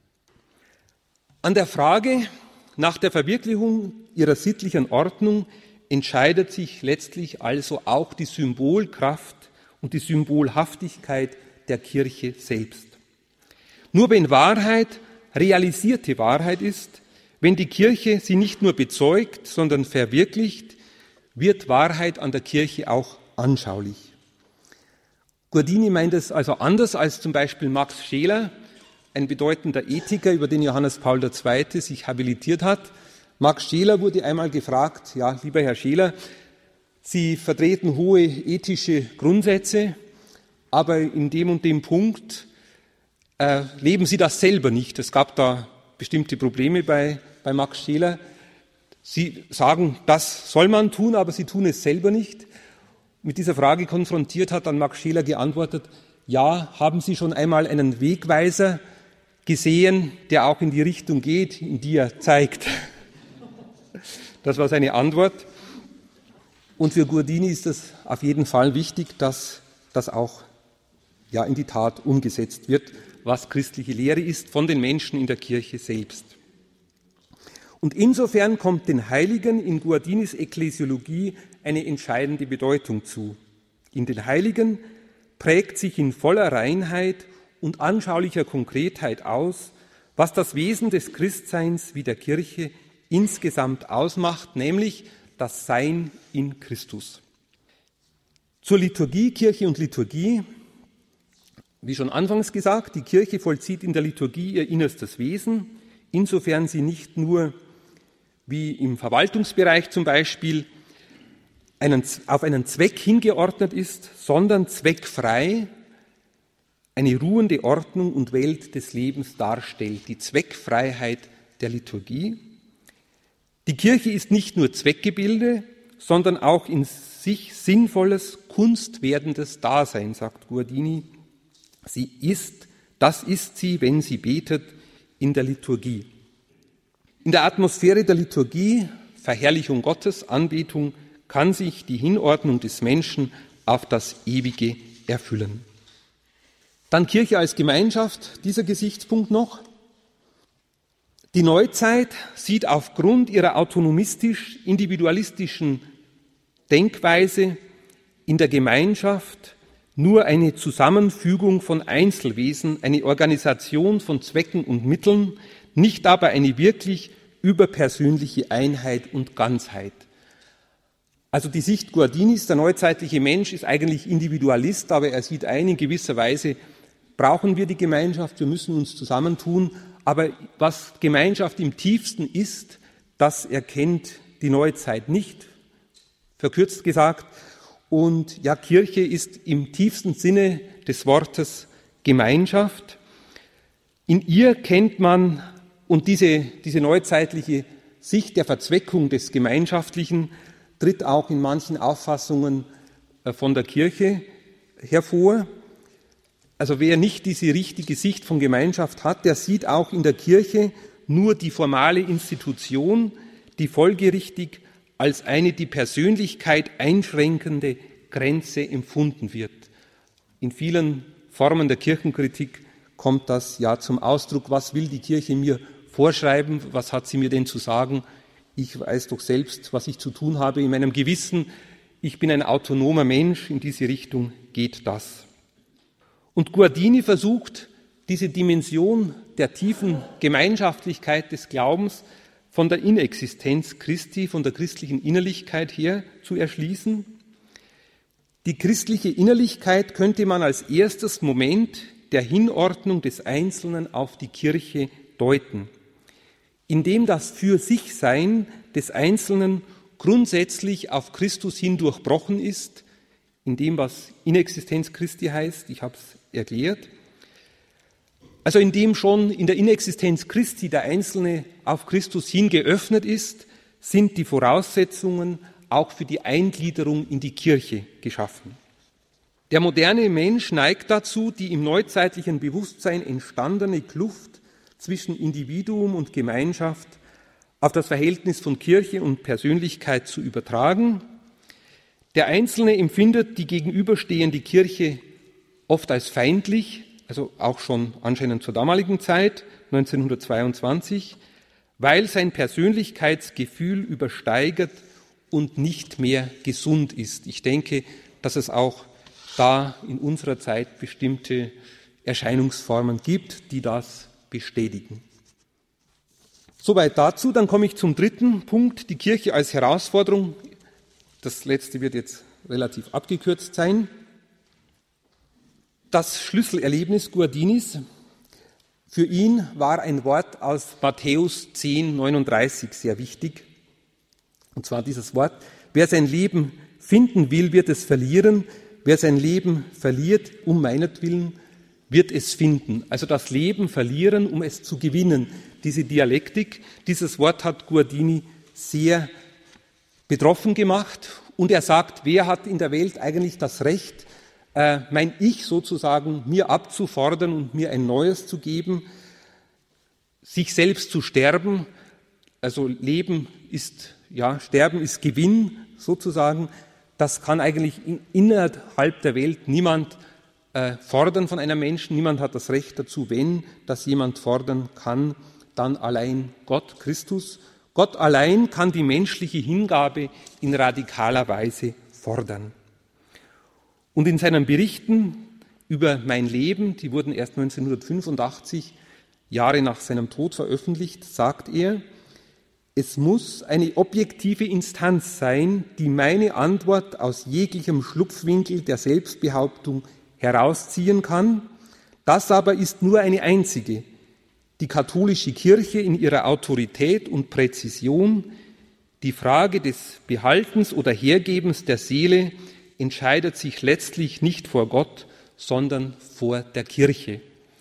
An der Frage nach der Verwirklichung ihrer sittlichen Ordnung entscheidet sich letztlich also auch die Symbolkraft und die Symbolhaftigkeit der Kirche selbst. Nur wenn Wahrheit realisierte Wahrheit ist, wenn die Kirche sie nicht nur bezeugt, sondern verwirklicht, wird Wahrheit an der Kirche auch anschaulich. Guardini meint es also anders als zum Beispiel Max Scheler, ein bedeutender Ethiker, über den Johannes Paul der Zweite sich habilitiert hat. Max Scheler wurde einmal gefragt, ja, lieber Herr Scheler, Sie vertreten hohe ethische Grundsätze, aber in dem und dem Punkt äh, leben Sie das selber nicht. Es gab da bestimmte Probleme bei, bei Max Scheler. Sie sagen, das soll man tun, aber Sie tun es selber nicht. Mit dieser Frage konfrontiert hat dann Max Scheler geantwortet, ja, haben Sie schon einmal einen Wegweiser gesehen, der auch in die Richtung geht, in die er zeigt? Das war seine Antwort. Und für Guardini ist es auf jeden Fall wichtig, dass das auch ja, in die Tat umgesetzt wird, was christliche Lehre ist von den Menschen in der Kirche selbst. Und insofern kommt den Heiligen in Guardinis Ekklesiologie eine entscheidende Bedeutung zu. In den Heiligen prägt sich in voller Reinheit und anschaulicher Konkretheit aus, was das Wesen des Christseins wie der Kirche insgesamt ausmacht, nämlich das Sein in Christus. Zur Liturgie, Kirche und Liturgie. Wie schon anfangs gesagt, die Kirche vollzieht in der Liturgie ihr innerstes Wesen, insofern sie nicht nur wie im Verwaltungsbereich zum Beispiel einen, auf einen Zweck hingeordnet ist, sondern zweckfrei, eine ruhende Ordnung und Welt des Lebens darstellt, die Zweckfreiheit der Liturgie. Die Kirche ist nicht nur Zweckgebilde, sondern auch in sich sinnvolles, kunstwerdendes Dasein, sagt Guardini. Sie ist, das ist sie, wenn sie betet, in der Liturgie. In der Atmosphäre der Liturgie, Verherrlichung Gottes, Anbetung, kann sich die Hinordnung des Menschen auf das Ewige erfüllen. Dann Kirche als Gemeinschaft, dieser Gesichtspunkt noch. Die Neuzeit sieht aufgrund ihrer autonomistisch-individualistischen Denkweise in der Gemeinschaft nur eine Zusammenfügung von Einzelwesen, eine Organisation von Zwecken und Mitteln, nicht aber eine wirklich überpersönliche Einheit und Ganzheit. Also die Sicht Guardinis, der neuzeitliche Mensch ist eigentlich Individualist, aber er sieht ein, in gewisser Weise brauchen wir die Gemeinschaft, wir müssen uns zusammentun, aber was Gemeinschaft im tiefsten ist, das erkennt die Neuzeit nicht, verkürzt gesagt. Und ja, Kirche ist im tiefsten Sinne des Wortes Gemeinschaft. In ihr kennt man, und diese, diese neuzeitliche Sicht der Verzweckung des Gemeinschaftlichen tritt auch in manchen Auffassungen von der Kirche hervor. Also wer nicht diese richtige Sicht von Gemeinschaft hat, der sieht auch in der Kirche nur die formale Institution, die folgerichtig als eine die Persönlichkeit einschränkende Grenze empfunden wird. In vielen Formen der Kirchenkritik kommt das ja zum Ausdruck. Was will die Kirche mir vorschreiben? Was hat sie mir denn zu sagen? Ich weiß doch selbst, was ich zu tun habe in meinem Gewissen. Ich bin ein autonomer Mensch. In diese Richtung geht das. Und Guardini versucht, diese Dimension der tiefen Gemeinschaftlichkeit des Glaubens von der Inexistenz Christi, von der christlichen Innerlichkeit her zu erschließen. Die christliche Innerlichkeit könnte man als erstes Moment der Hinordnung des Einzelnen auf die Kirche deuten, indem das Für-sich-Sein des Einzelnen grundsätzlich auf Christus hin durchbrochen ist, in dem, was Inexistenz Christi heißt, ich habe es erklärt. Also indem schon in der Inexistenz Christi der Einzelne auf Christus hin geöffnet ist, sind die Voraussetzungen auch für die Eingliederung in die Kirche geschaffen. Der moderne Mensch neigt dazu, die im neuzeitlichen Bewusstsein entstandene Kluft zwischen Individuum und Gemeinschaft auf das Verhältnis von Kirche und Persönlichkeit zu übertragen. Der Einzelne empfindet die gegenüberstehende Kirche oft als feindlich, also auch schon anscheinend zur damaligen Zeit, neunzehnhundertzweiundzwanzig, weil sein Persönlichkeitsgefühl übersteigert und nicht mehr gesund ist. Ich denke, dass es auch da in unserer Zeit bestimmte Erscheinungsformen gibt, die das bestätigen. Soweit dazu. Dann komme ich zum dritten Punkt, die Kirche als Herausforderung. Das letzte wird jetzt relativ abgekürzt sein. Das Schlüsselerlebnis Guardinis, für ihn war ein Wort aus Matthäus zehn, neununddreißig sehr wichtig. Und zwar dieses Wort: Wer sein Leben finden will, wird es verlieren. Wer sein Leben verliert, um meinetwillen, wird es finden. Also das Leben verlieren, um es zu gewinnen. Diese Dialektik, dieses Wort hat Guardini sehr betroffen gemacht. Und er sagt, wer hat in der Welt eigentlich das Recht, äh, mein Ich sozusagen mir abzufordern und mir ein neues zu geben, sich selbst zu sterben. Also Leben ist, ja, Sterben ist Gewinn sozusagen. Das kann eigentlich in, innerhalb der Welt niemand äh, fordern von einem Menschen. Niemand hat das Recht dazu. Wenn das jemand fordern kann, dann allein Gott, Christus. Gott allein kann die menschliche Hingabe in radikaler Weise fordern. Und in seinen Berichten über mein Leben, die wurden erst neunzehnhundertfünfundachtzig, Jahre nach seinem Tod veröffentlicht, sagt er, es muss eine objektive Instanz sein, die meine Antwort aus jeglichem Schlupfwinkel der Selbstbehauptung herausziehen kann. Das aber ist nur eine einzige. Die katholische Kirche in ihrer Autorität und Präzision, die Frage des Behaltens oder Hergebens der Seele entscheidet sich letztlich nicht vor Gott, sondern vor der Kirche.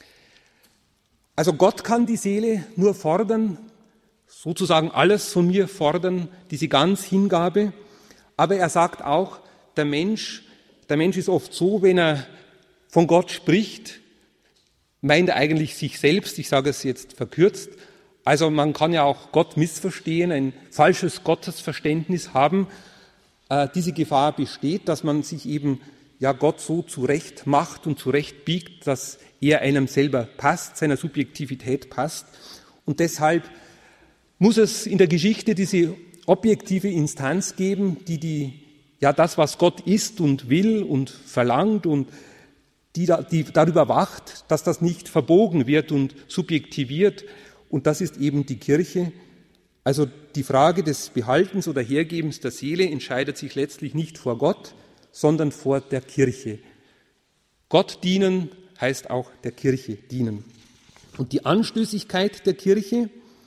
Also Gott kann die Seele nur fordern, sozusagen alles von mir fordern, diese ganz Hingabe. Aber er sagt auch, der Mensch, der Mensch ist oft so, wenn er von Gott spricht, meint er eigentlich sich selbst, ich sage es jetzt verkürzt. Also man kann ja auch Gott missverstehen, ein falsches Gottesverständnis haben. Äh, diese Gefahr besteht, dass man sich eben ja Gott so zurecht macht und zurecht biegt, dass er einem selber passt, seiner Subjektivität passt. Und deshalb muss es in der Geschichte diese objektive Instanz geben, die, die ja das, was Gott ist und will und verlangt und die, da, die darüber wacht, dass das nicht verbogen wird und subjektiviert. Und das ist eben die Kirche. Also die Frage des Behaltens oder Hergebens der Seele entscheidet sich letztlich nicht vor Gott, sondern vor der Kirche. Gott dienen heißt auch der Kirche dienen. Und die Anstößigkeit der Kirche,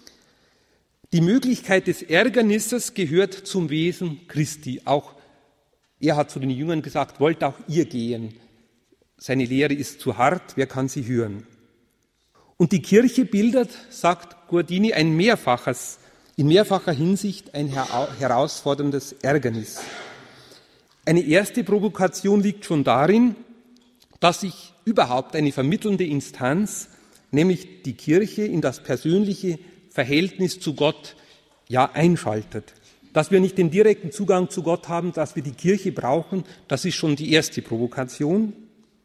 die Möglichkeit des Ärgernisses gehört zum Wesen Christi. Auch er hat zu den Jüngern gesagt, wollt auch ihr gehen. Seine Lehre ist zu hart, wer kann sie hören? Und die Kirche bildet, sagt Guardini, ein mehrfaches, in mehrfacher Hinsicht ein herausforderndes Ärgernis. Eine erste Provokation liegt schon darin, dass sich überhaupt eine vermittelnde Instanz, nämlich die Kirche, in das persönliche Verhältnis zu Gott ja einschaltet. Dass wir nicht den direkten Zugang zu Gott haben, dass wir die Kirche brauchen, das ist schon die erste Provokation.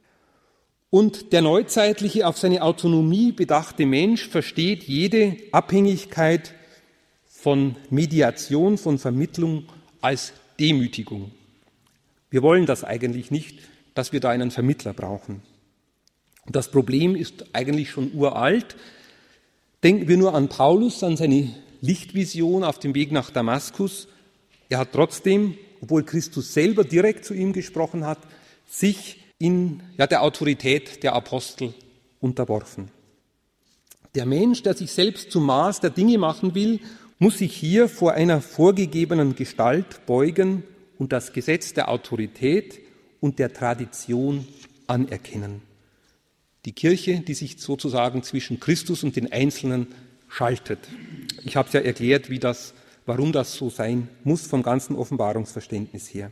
Und der neuzeitliche, auf seine Autonomie bedachte Mensch versteht jede Abhängigkeit von Mediation, von Vermittlung als Demütigung. Wir wollen das eigentlich nicht, dass wir da einen Vermittler brauchen. Das Problem ist eigentlich schon uralt. Denken wir nur an Paulus, an seine Lichtvision auf dem Weg nach Damaskus. Er hat trotzdem, obwohl Christus selber direkt zu ihm gesprochen hat, sich in ja, der Autorität der Apostel unterworfen. Der Mensch, der sich selbst zum Maß der Dinge machen will, muss sich hier vor einer vorgegebenen Gestalt beugen und das Gesetz der Autorität und der Tradition anerkennen. Die Kirche, die sich sozusagen zwischen Christus und den Einzelnen schaltet. Ich habe es ja erklärt, wie das, warum das so sein muss vom ganzen Offenbarungsverständnis her.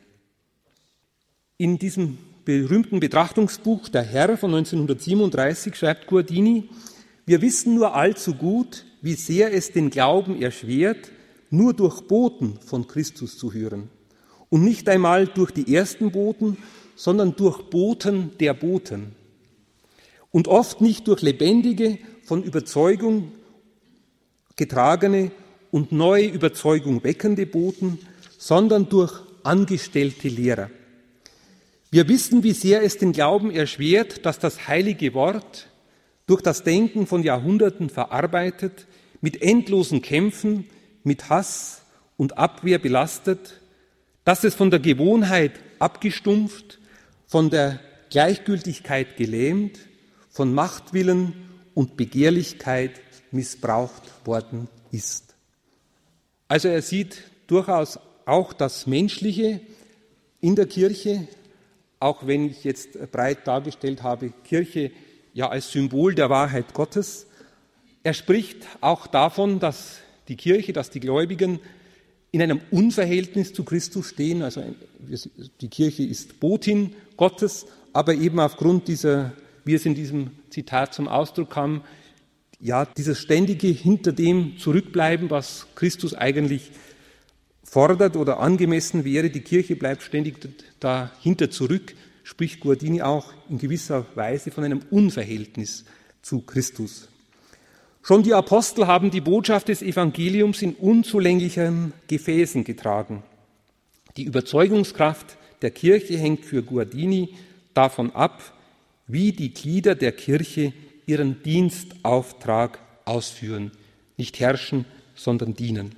In diesem berühmten Betrachtungsbuch Der Herr von neunzehnhundertsiebenunddreißig schreibt Guardini, wir wissen nur allzu gut, wie sehr es den Glauben erschwert, nur durch Boten von Christus zu hören. Und nicht einmal durch die ersten Boten, sondern durch Boten der Boten. Und oft nicht durch lebendige, von Überzeugung getragene und neue Überzeugung weckende Boten, sondern durch angestellte Lehrer. Wir wissen, wie sehr es den Glauben erschwert, dass das heilige Wort durch das Denken von Jahrhunderten verarbeitet, mit endlosen Kämpfen, mit Hass und Abwehr belastet, dass es von der Gewohnheit abgestumpft, von der Gleichgültigkeit gelähmt, von Machtwillen und Begehrlichkeit missbraucht worden ist. Also er sieht durchaus auch das Menschliche in der Kirche, auch wenn ich jetzt breit dargestellt habe, Kirche ja als Symbol der Wahrheit Gottes. Er spricht auch davon, dass die Kirche, dass die Gläubigen in einem Unverhältnis zu Christus stehen. Also die Kirche ist Botin Gottes, aber eben aufgrund dieser, wie es in diesem Zitat zum Ausdruck kam, ja, dieses ständige hinter dem zurückbleiben, was Christus eigentlich fordert oder angemessen wäre. Die Kirche bleibt ständig dahinter zurück, spricht Guardini auch in gewisser Weise von einem Unverhältnis zu Christus. Schon die Apostel haben die Botschaft des Evangeliums in unzulänglichen Gefäßen getragen. Die Überzeugungskraft der Kirche hängt für Guardini davon ab, wie die Glieder der Kirche ihren Dienstauftrag ausführen, nicht herrschen, sondern dienen.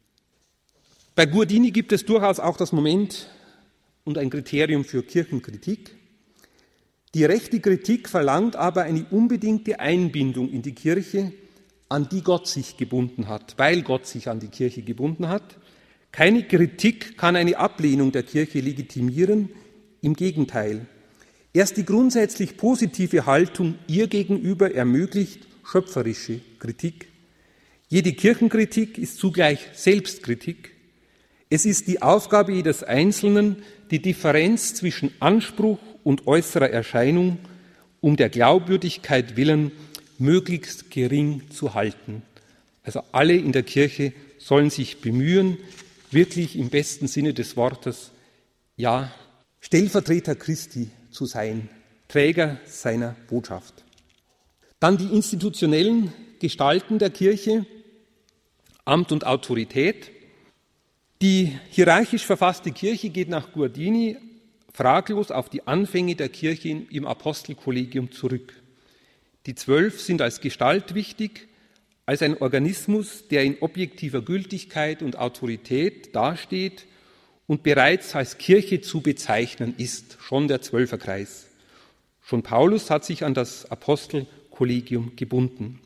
Bei Guardini gibt es durchaus auch das Moment und ein Kriterium für Kirchenkritik. Die rechte Kritik verlangt aber eine unbedingte Einbindung in die Kirche, an die Gott sich gebunden hat, weil Gott sich an die Kirche gebunden hat. Keine Kritik kann eine Ablehnung der Kirche legitimieren, im Gegenteil. Erst die grundsätzlich positive Haltung ihr gegenüber ermöglicht schöpferische Kritik. Jede Kirchenkritik ist zugleich Selbstkritik. Es ist die Aufgabe jedes Einzelnen, die Differenz zwischen Anspruch und äußerer Erscheinung um der Glaubwürdigkeit willen möglichst gering zu halten. Also alle in der Kirche sollen sich bemühen, wirklich im besten Sinne des Wortes, ja, Stellvertreter Christi zu sein, Träger seiner Botschaft. Dann die institutionellen Gestalten der Kirche, Amt und Autorität. Die hierarchisch verfasste Kirche geht nach Guardini fraglos auf die Anfänge der Kirche im Apostelkollegium zurück. Die Zwölf sind als Gestalt wichtig, als ein Organismus, der in objektiver Gültigkeit und Autorität dasteht und bereits als Kirche zu bezeichnen ist, schon der Zwölferkreis. Schon Paulus hat sich an das Apostelkollegium gebunden.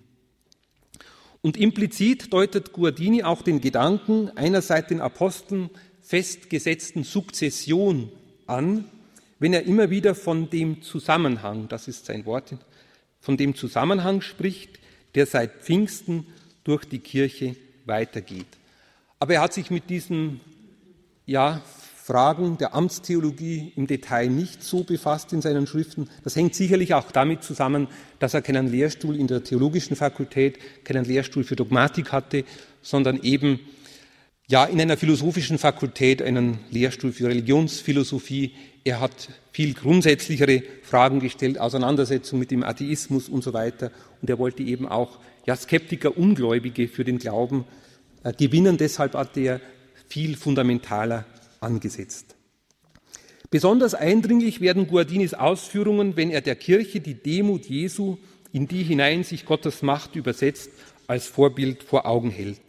Und implizit deutet Guardini auch den Gedanken einer seit den Aposteln festgesetzten Sukzession an, wenn er immer wieder von dem Zusammenhang, das ist sein Wort, von dem Zusammenhang spricht, der seit Pfingsten durch die Kirche weitergeht. Aber er hat sich mit diesen ja, Fragen der Amtstheologie im Detail nicht so befasst in seinen Schriften. Das hängt sicherlich auch damit zusammen, dass er keinen Lehrstuhl in der theologischen Fakultät, keinen Lehrstuhl für Dogmatik hatte, sondern eben ja in einer philosophischen Fakultät einen Lehrstuhl für Religionsphilosophie. Er hat viel grundsätzlichere Fragen gestellt, Auseinandersetzung mit dem Atheismus und so weiter. Und er wollte eben auch ja, Skeptiker, Ungläubige für den Glauben äh, gewinnen. Deshalb hat er viel fundamentaler angesetzt. Besonders eindringlich werden Guardinis Ausführungen, wenn er der Kirche die Demut Jesu, in die hinein sich Gottes Macht übersetzt, als Vorbild vor Augen hält.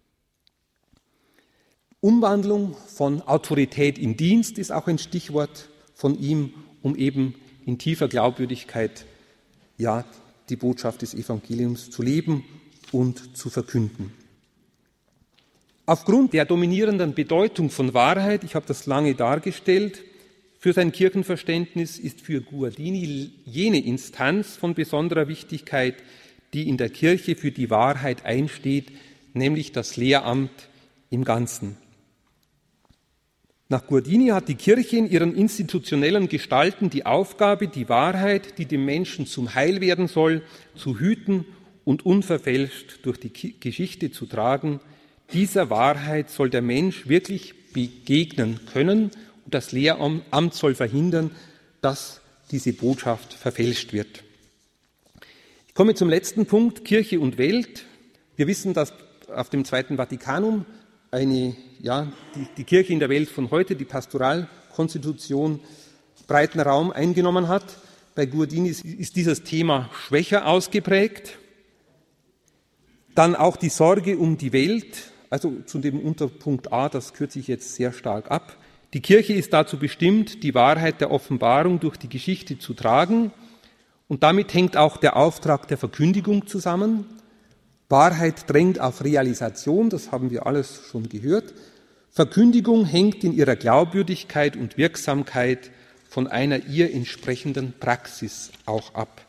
Umwandlung von Autorität in Dienst ist auch ein Stichwort von ihm, um eben in tiefer Glaubwürdigkeit ja, die Botschaft des Evangeliums zu leben und zu verkünden. Aufgrund der dominierenden Bedeutung von Wahrheit, ich habe das lange dargestellt, für sein Kirchenverständnis ist für Guardini jene Instanz von besonderer Wichtigkeit, die in der Kirche für die Wahrheit einsteht, nämlich das Lehramt im Ganzen. Nach Guardini hat die Kirche in ihren institutionellen Gestalten die Aufgabe, die Wahrheit, die dem Menschen zum Heil werden soll, zu hüten und unverfälscht durch die Geschichte zu tragen. Dieser Wahrheit soll der Mensch wirklich begegnen können und das Lehramt soll verhindern, dass diese Botschaft verfälscht wird. Ich komme zum letzten Punkt, Kirche und Welt. Wir wissen, dass auf dem Zweiten Vatikanum eine, ja, die, die Kirche in der Welt von heute, die Pastoralkonstitution, breiten Raum eingenommen hat. Bei Guardini ist dieses Thema schwächer ausgeprägt. Dann auch die Sorge um die Welt. Also zu dem Unterpunkt A, das kürze ich jetzt sehr stark ab. Die Kirche ist dazu bestimmt, die Wahrheit der Offenbarung durch die Geschichte zu tragen. Und damit hängt auch der Auftrag der Verkündigung zusammen. Wahrheit drängt auf Realisation, das haben wir alles schon gehört. Verkündigung hängt in ihrer Glaubwürdigkeit und Wirksamkeit von einer ihr entsprechenden Praxis auch ab.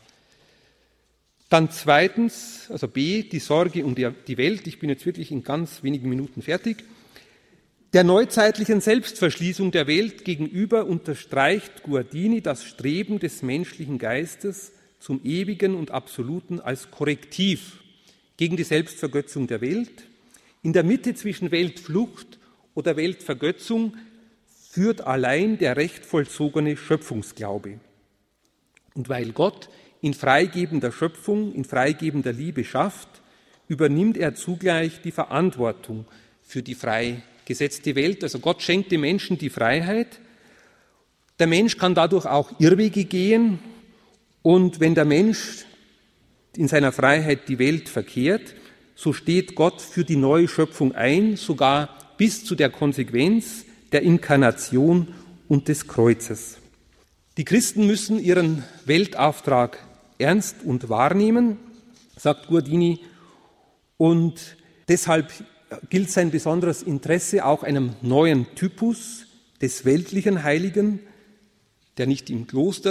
Dann zweitens, also B, die Sorge um die Welt. Ich bin jetzt wirklich in ganz wenigen Minuten fertig. Der neuzeitlichen Selbstverschließung der Welt gegenüber unterstreicht Guardini das Streben des menschlichen Geistes zum Ewigen und Absoluten als Korrektiv gegen die Selbstvergötzung der Welt. In der Mitte zwischen Weltflucht oder Weltvergötzung führt allein der recht vollzogene Schöpfungsglaube. Und weil Gott in freigebender Schöpfung, in freigebender Liebe schafft, übernimmt er zugleich die Verantwortung für die freigesetzte Welt. Also Gott schenkt dem Menschen die Freiheit. Der Mensch kann dadurch auch Irrwege gehen. Und wenn der Mensch in seiner Freiheit die Welt verkehrt, so steht Gott für die neue Schöpfung ein, sogar bis zu der Konsequenz der Inkarnation und des Kreuzes. Die Christen müssen ihren Weltauftrag ernst und wahrnehmen, sagt Guardini, und deshalb gilt sein besonderes Interesse auch einem neuen Typus des weltlichen Heiligen, der nicht im Kloster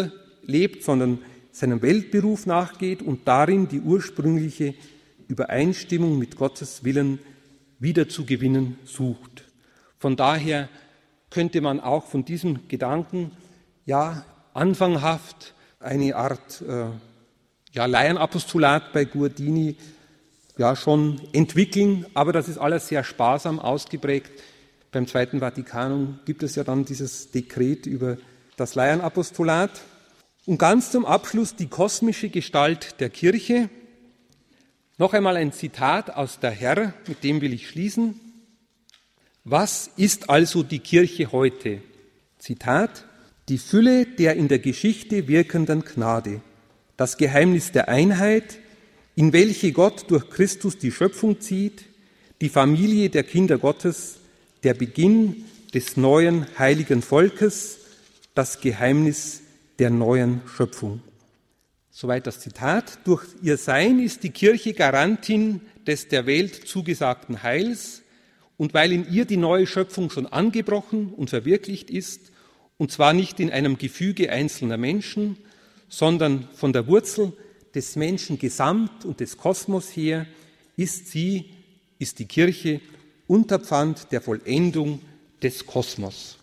lebt, sondern seinem Weltberuf nachgeht und darin die ursprüngliche Übereinstimmung mit Gottes Willen wiederzugewinnen sucht. Von daher könnte man auch von diesem Gedanken ja anfanghaft eine Art äh, ja, Laienapostolat bei Guardini ja schon entwickeln, aber das ist alles sehr sparsam ausgeprägt. Beim Zweiten Vatikanum gibt es ja dann dieses Dekret über das Laienapostolat. Und ganz zum Abschluss die kosmische Gestalt der Kirche. Noch einmal ein Zitat aus der Herr, mit dem will ich schließen. Was ist also die Kirche heute? Zitat: Die Fülle der in der Geschichte wirkenden Gnade, das Geheimnis der Einheit, in welche Gott durch Christus die Schöpfung zieht, die Familie der Kinder Gottes, der Beginn des neuen heiligen Volkes, das Geheimnis der neuen Schöpfung. Soweit das Zitat. Durch ihr Sein ist die Kirche Garantin des der Welt zugesagten Heils, und weil in ihr die neue Schöpfung schon angebrochen und verwirklicht ist, und zwar nicht in einem Gefüge einzelner Menschen, sondern von der Wurzel des Menschen gesamt und des Kosmos her, ist sie, ist die Kirche Unterpfand der Vollendung des Kosmos.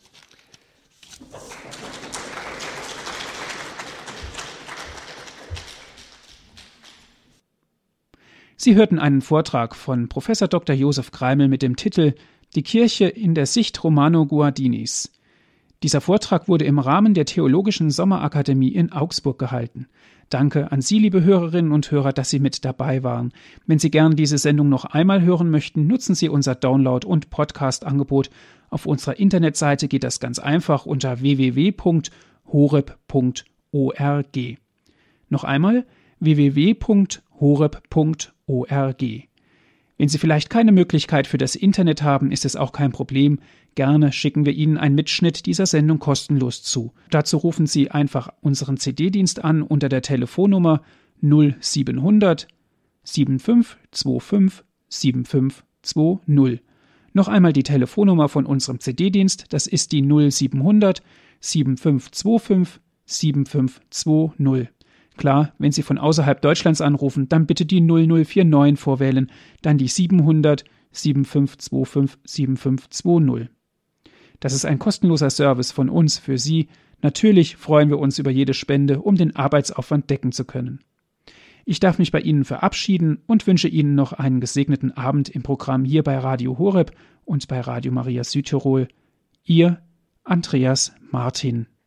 Sie hörten einen Vortrag von Professor Doktor Josef Greimel mit dem Titel »Die Kirche in der Sicht Romano Guardinis«. Dieser Vortrag wurde im Rahmen der Theologischen Sommerakademie in Augsburg gehalten. Danke an Sie, liebe Hörerinnen und Hörer, dass Sie mit dabei waren. Wenn Sie gern diese Sendung noch einmal hören möchten, nutzen Sie unser Download- und Podcast-Angebot. Auf unserer Internetseite geht das ganz einfach unter w w w punkt horeb punkt org. Noch einmal w w w punkt horeb punkt org. Wenn Sie vielleicht keine Möglichkeit für das Internet haben, ist es auch kein Problem. Gerne schicken wir Ihnen einen Mitschnitt dieser Sendung kostenlos zu. Dazu rufen Sie einfach unseren C D-Dienst an unter der Telefonnummer null siebenhundert fünfundsiebzig fünfundzwanzig fünfundsiebzig zwanzig. Noch einmal die Telefonnummer von unserem C D-Dienst, das ist die null siebenhundert fünfundsiebzig fünfundsiebzig fünfundsiebzig zwanzig. Klar, wenn Sie von außerhalb Deutschlands anrufen, dann bitte die null null vier neun vorwählen, dann die siebenhundert fünfundsiebzig zweiundfünfzig fünfundsiebzig zwanzig. Das ist ein kostenloser Service von uns für Sie. Natürlich freuen wir uns über jede Spende, um den Arbeitsaufwand decken zu können. Ich darf mich bei Ihnen verabschieden und wünsche Ihnen noch einen gesegneten Abend im Programm hier bei Radio Horeb und bei Radio Maria Südtirol. Ihr Andreas Martin.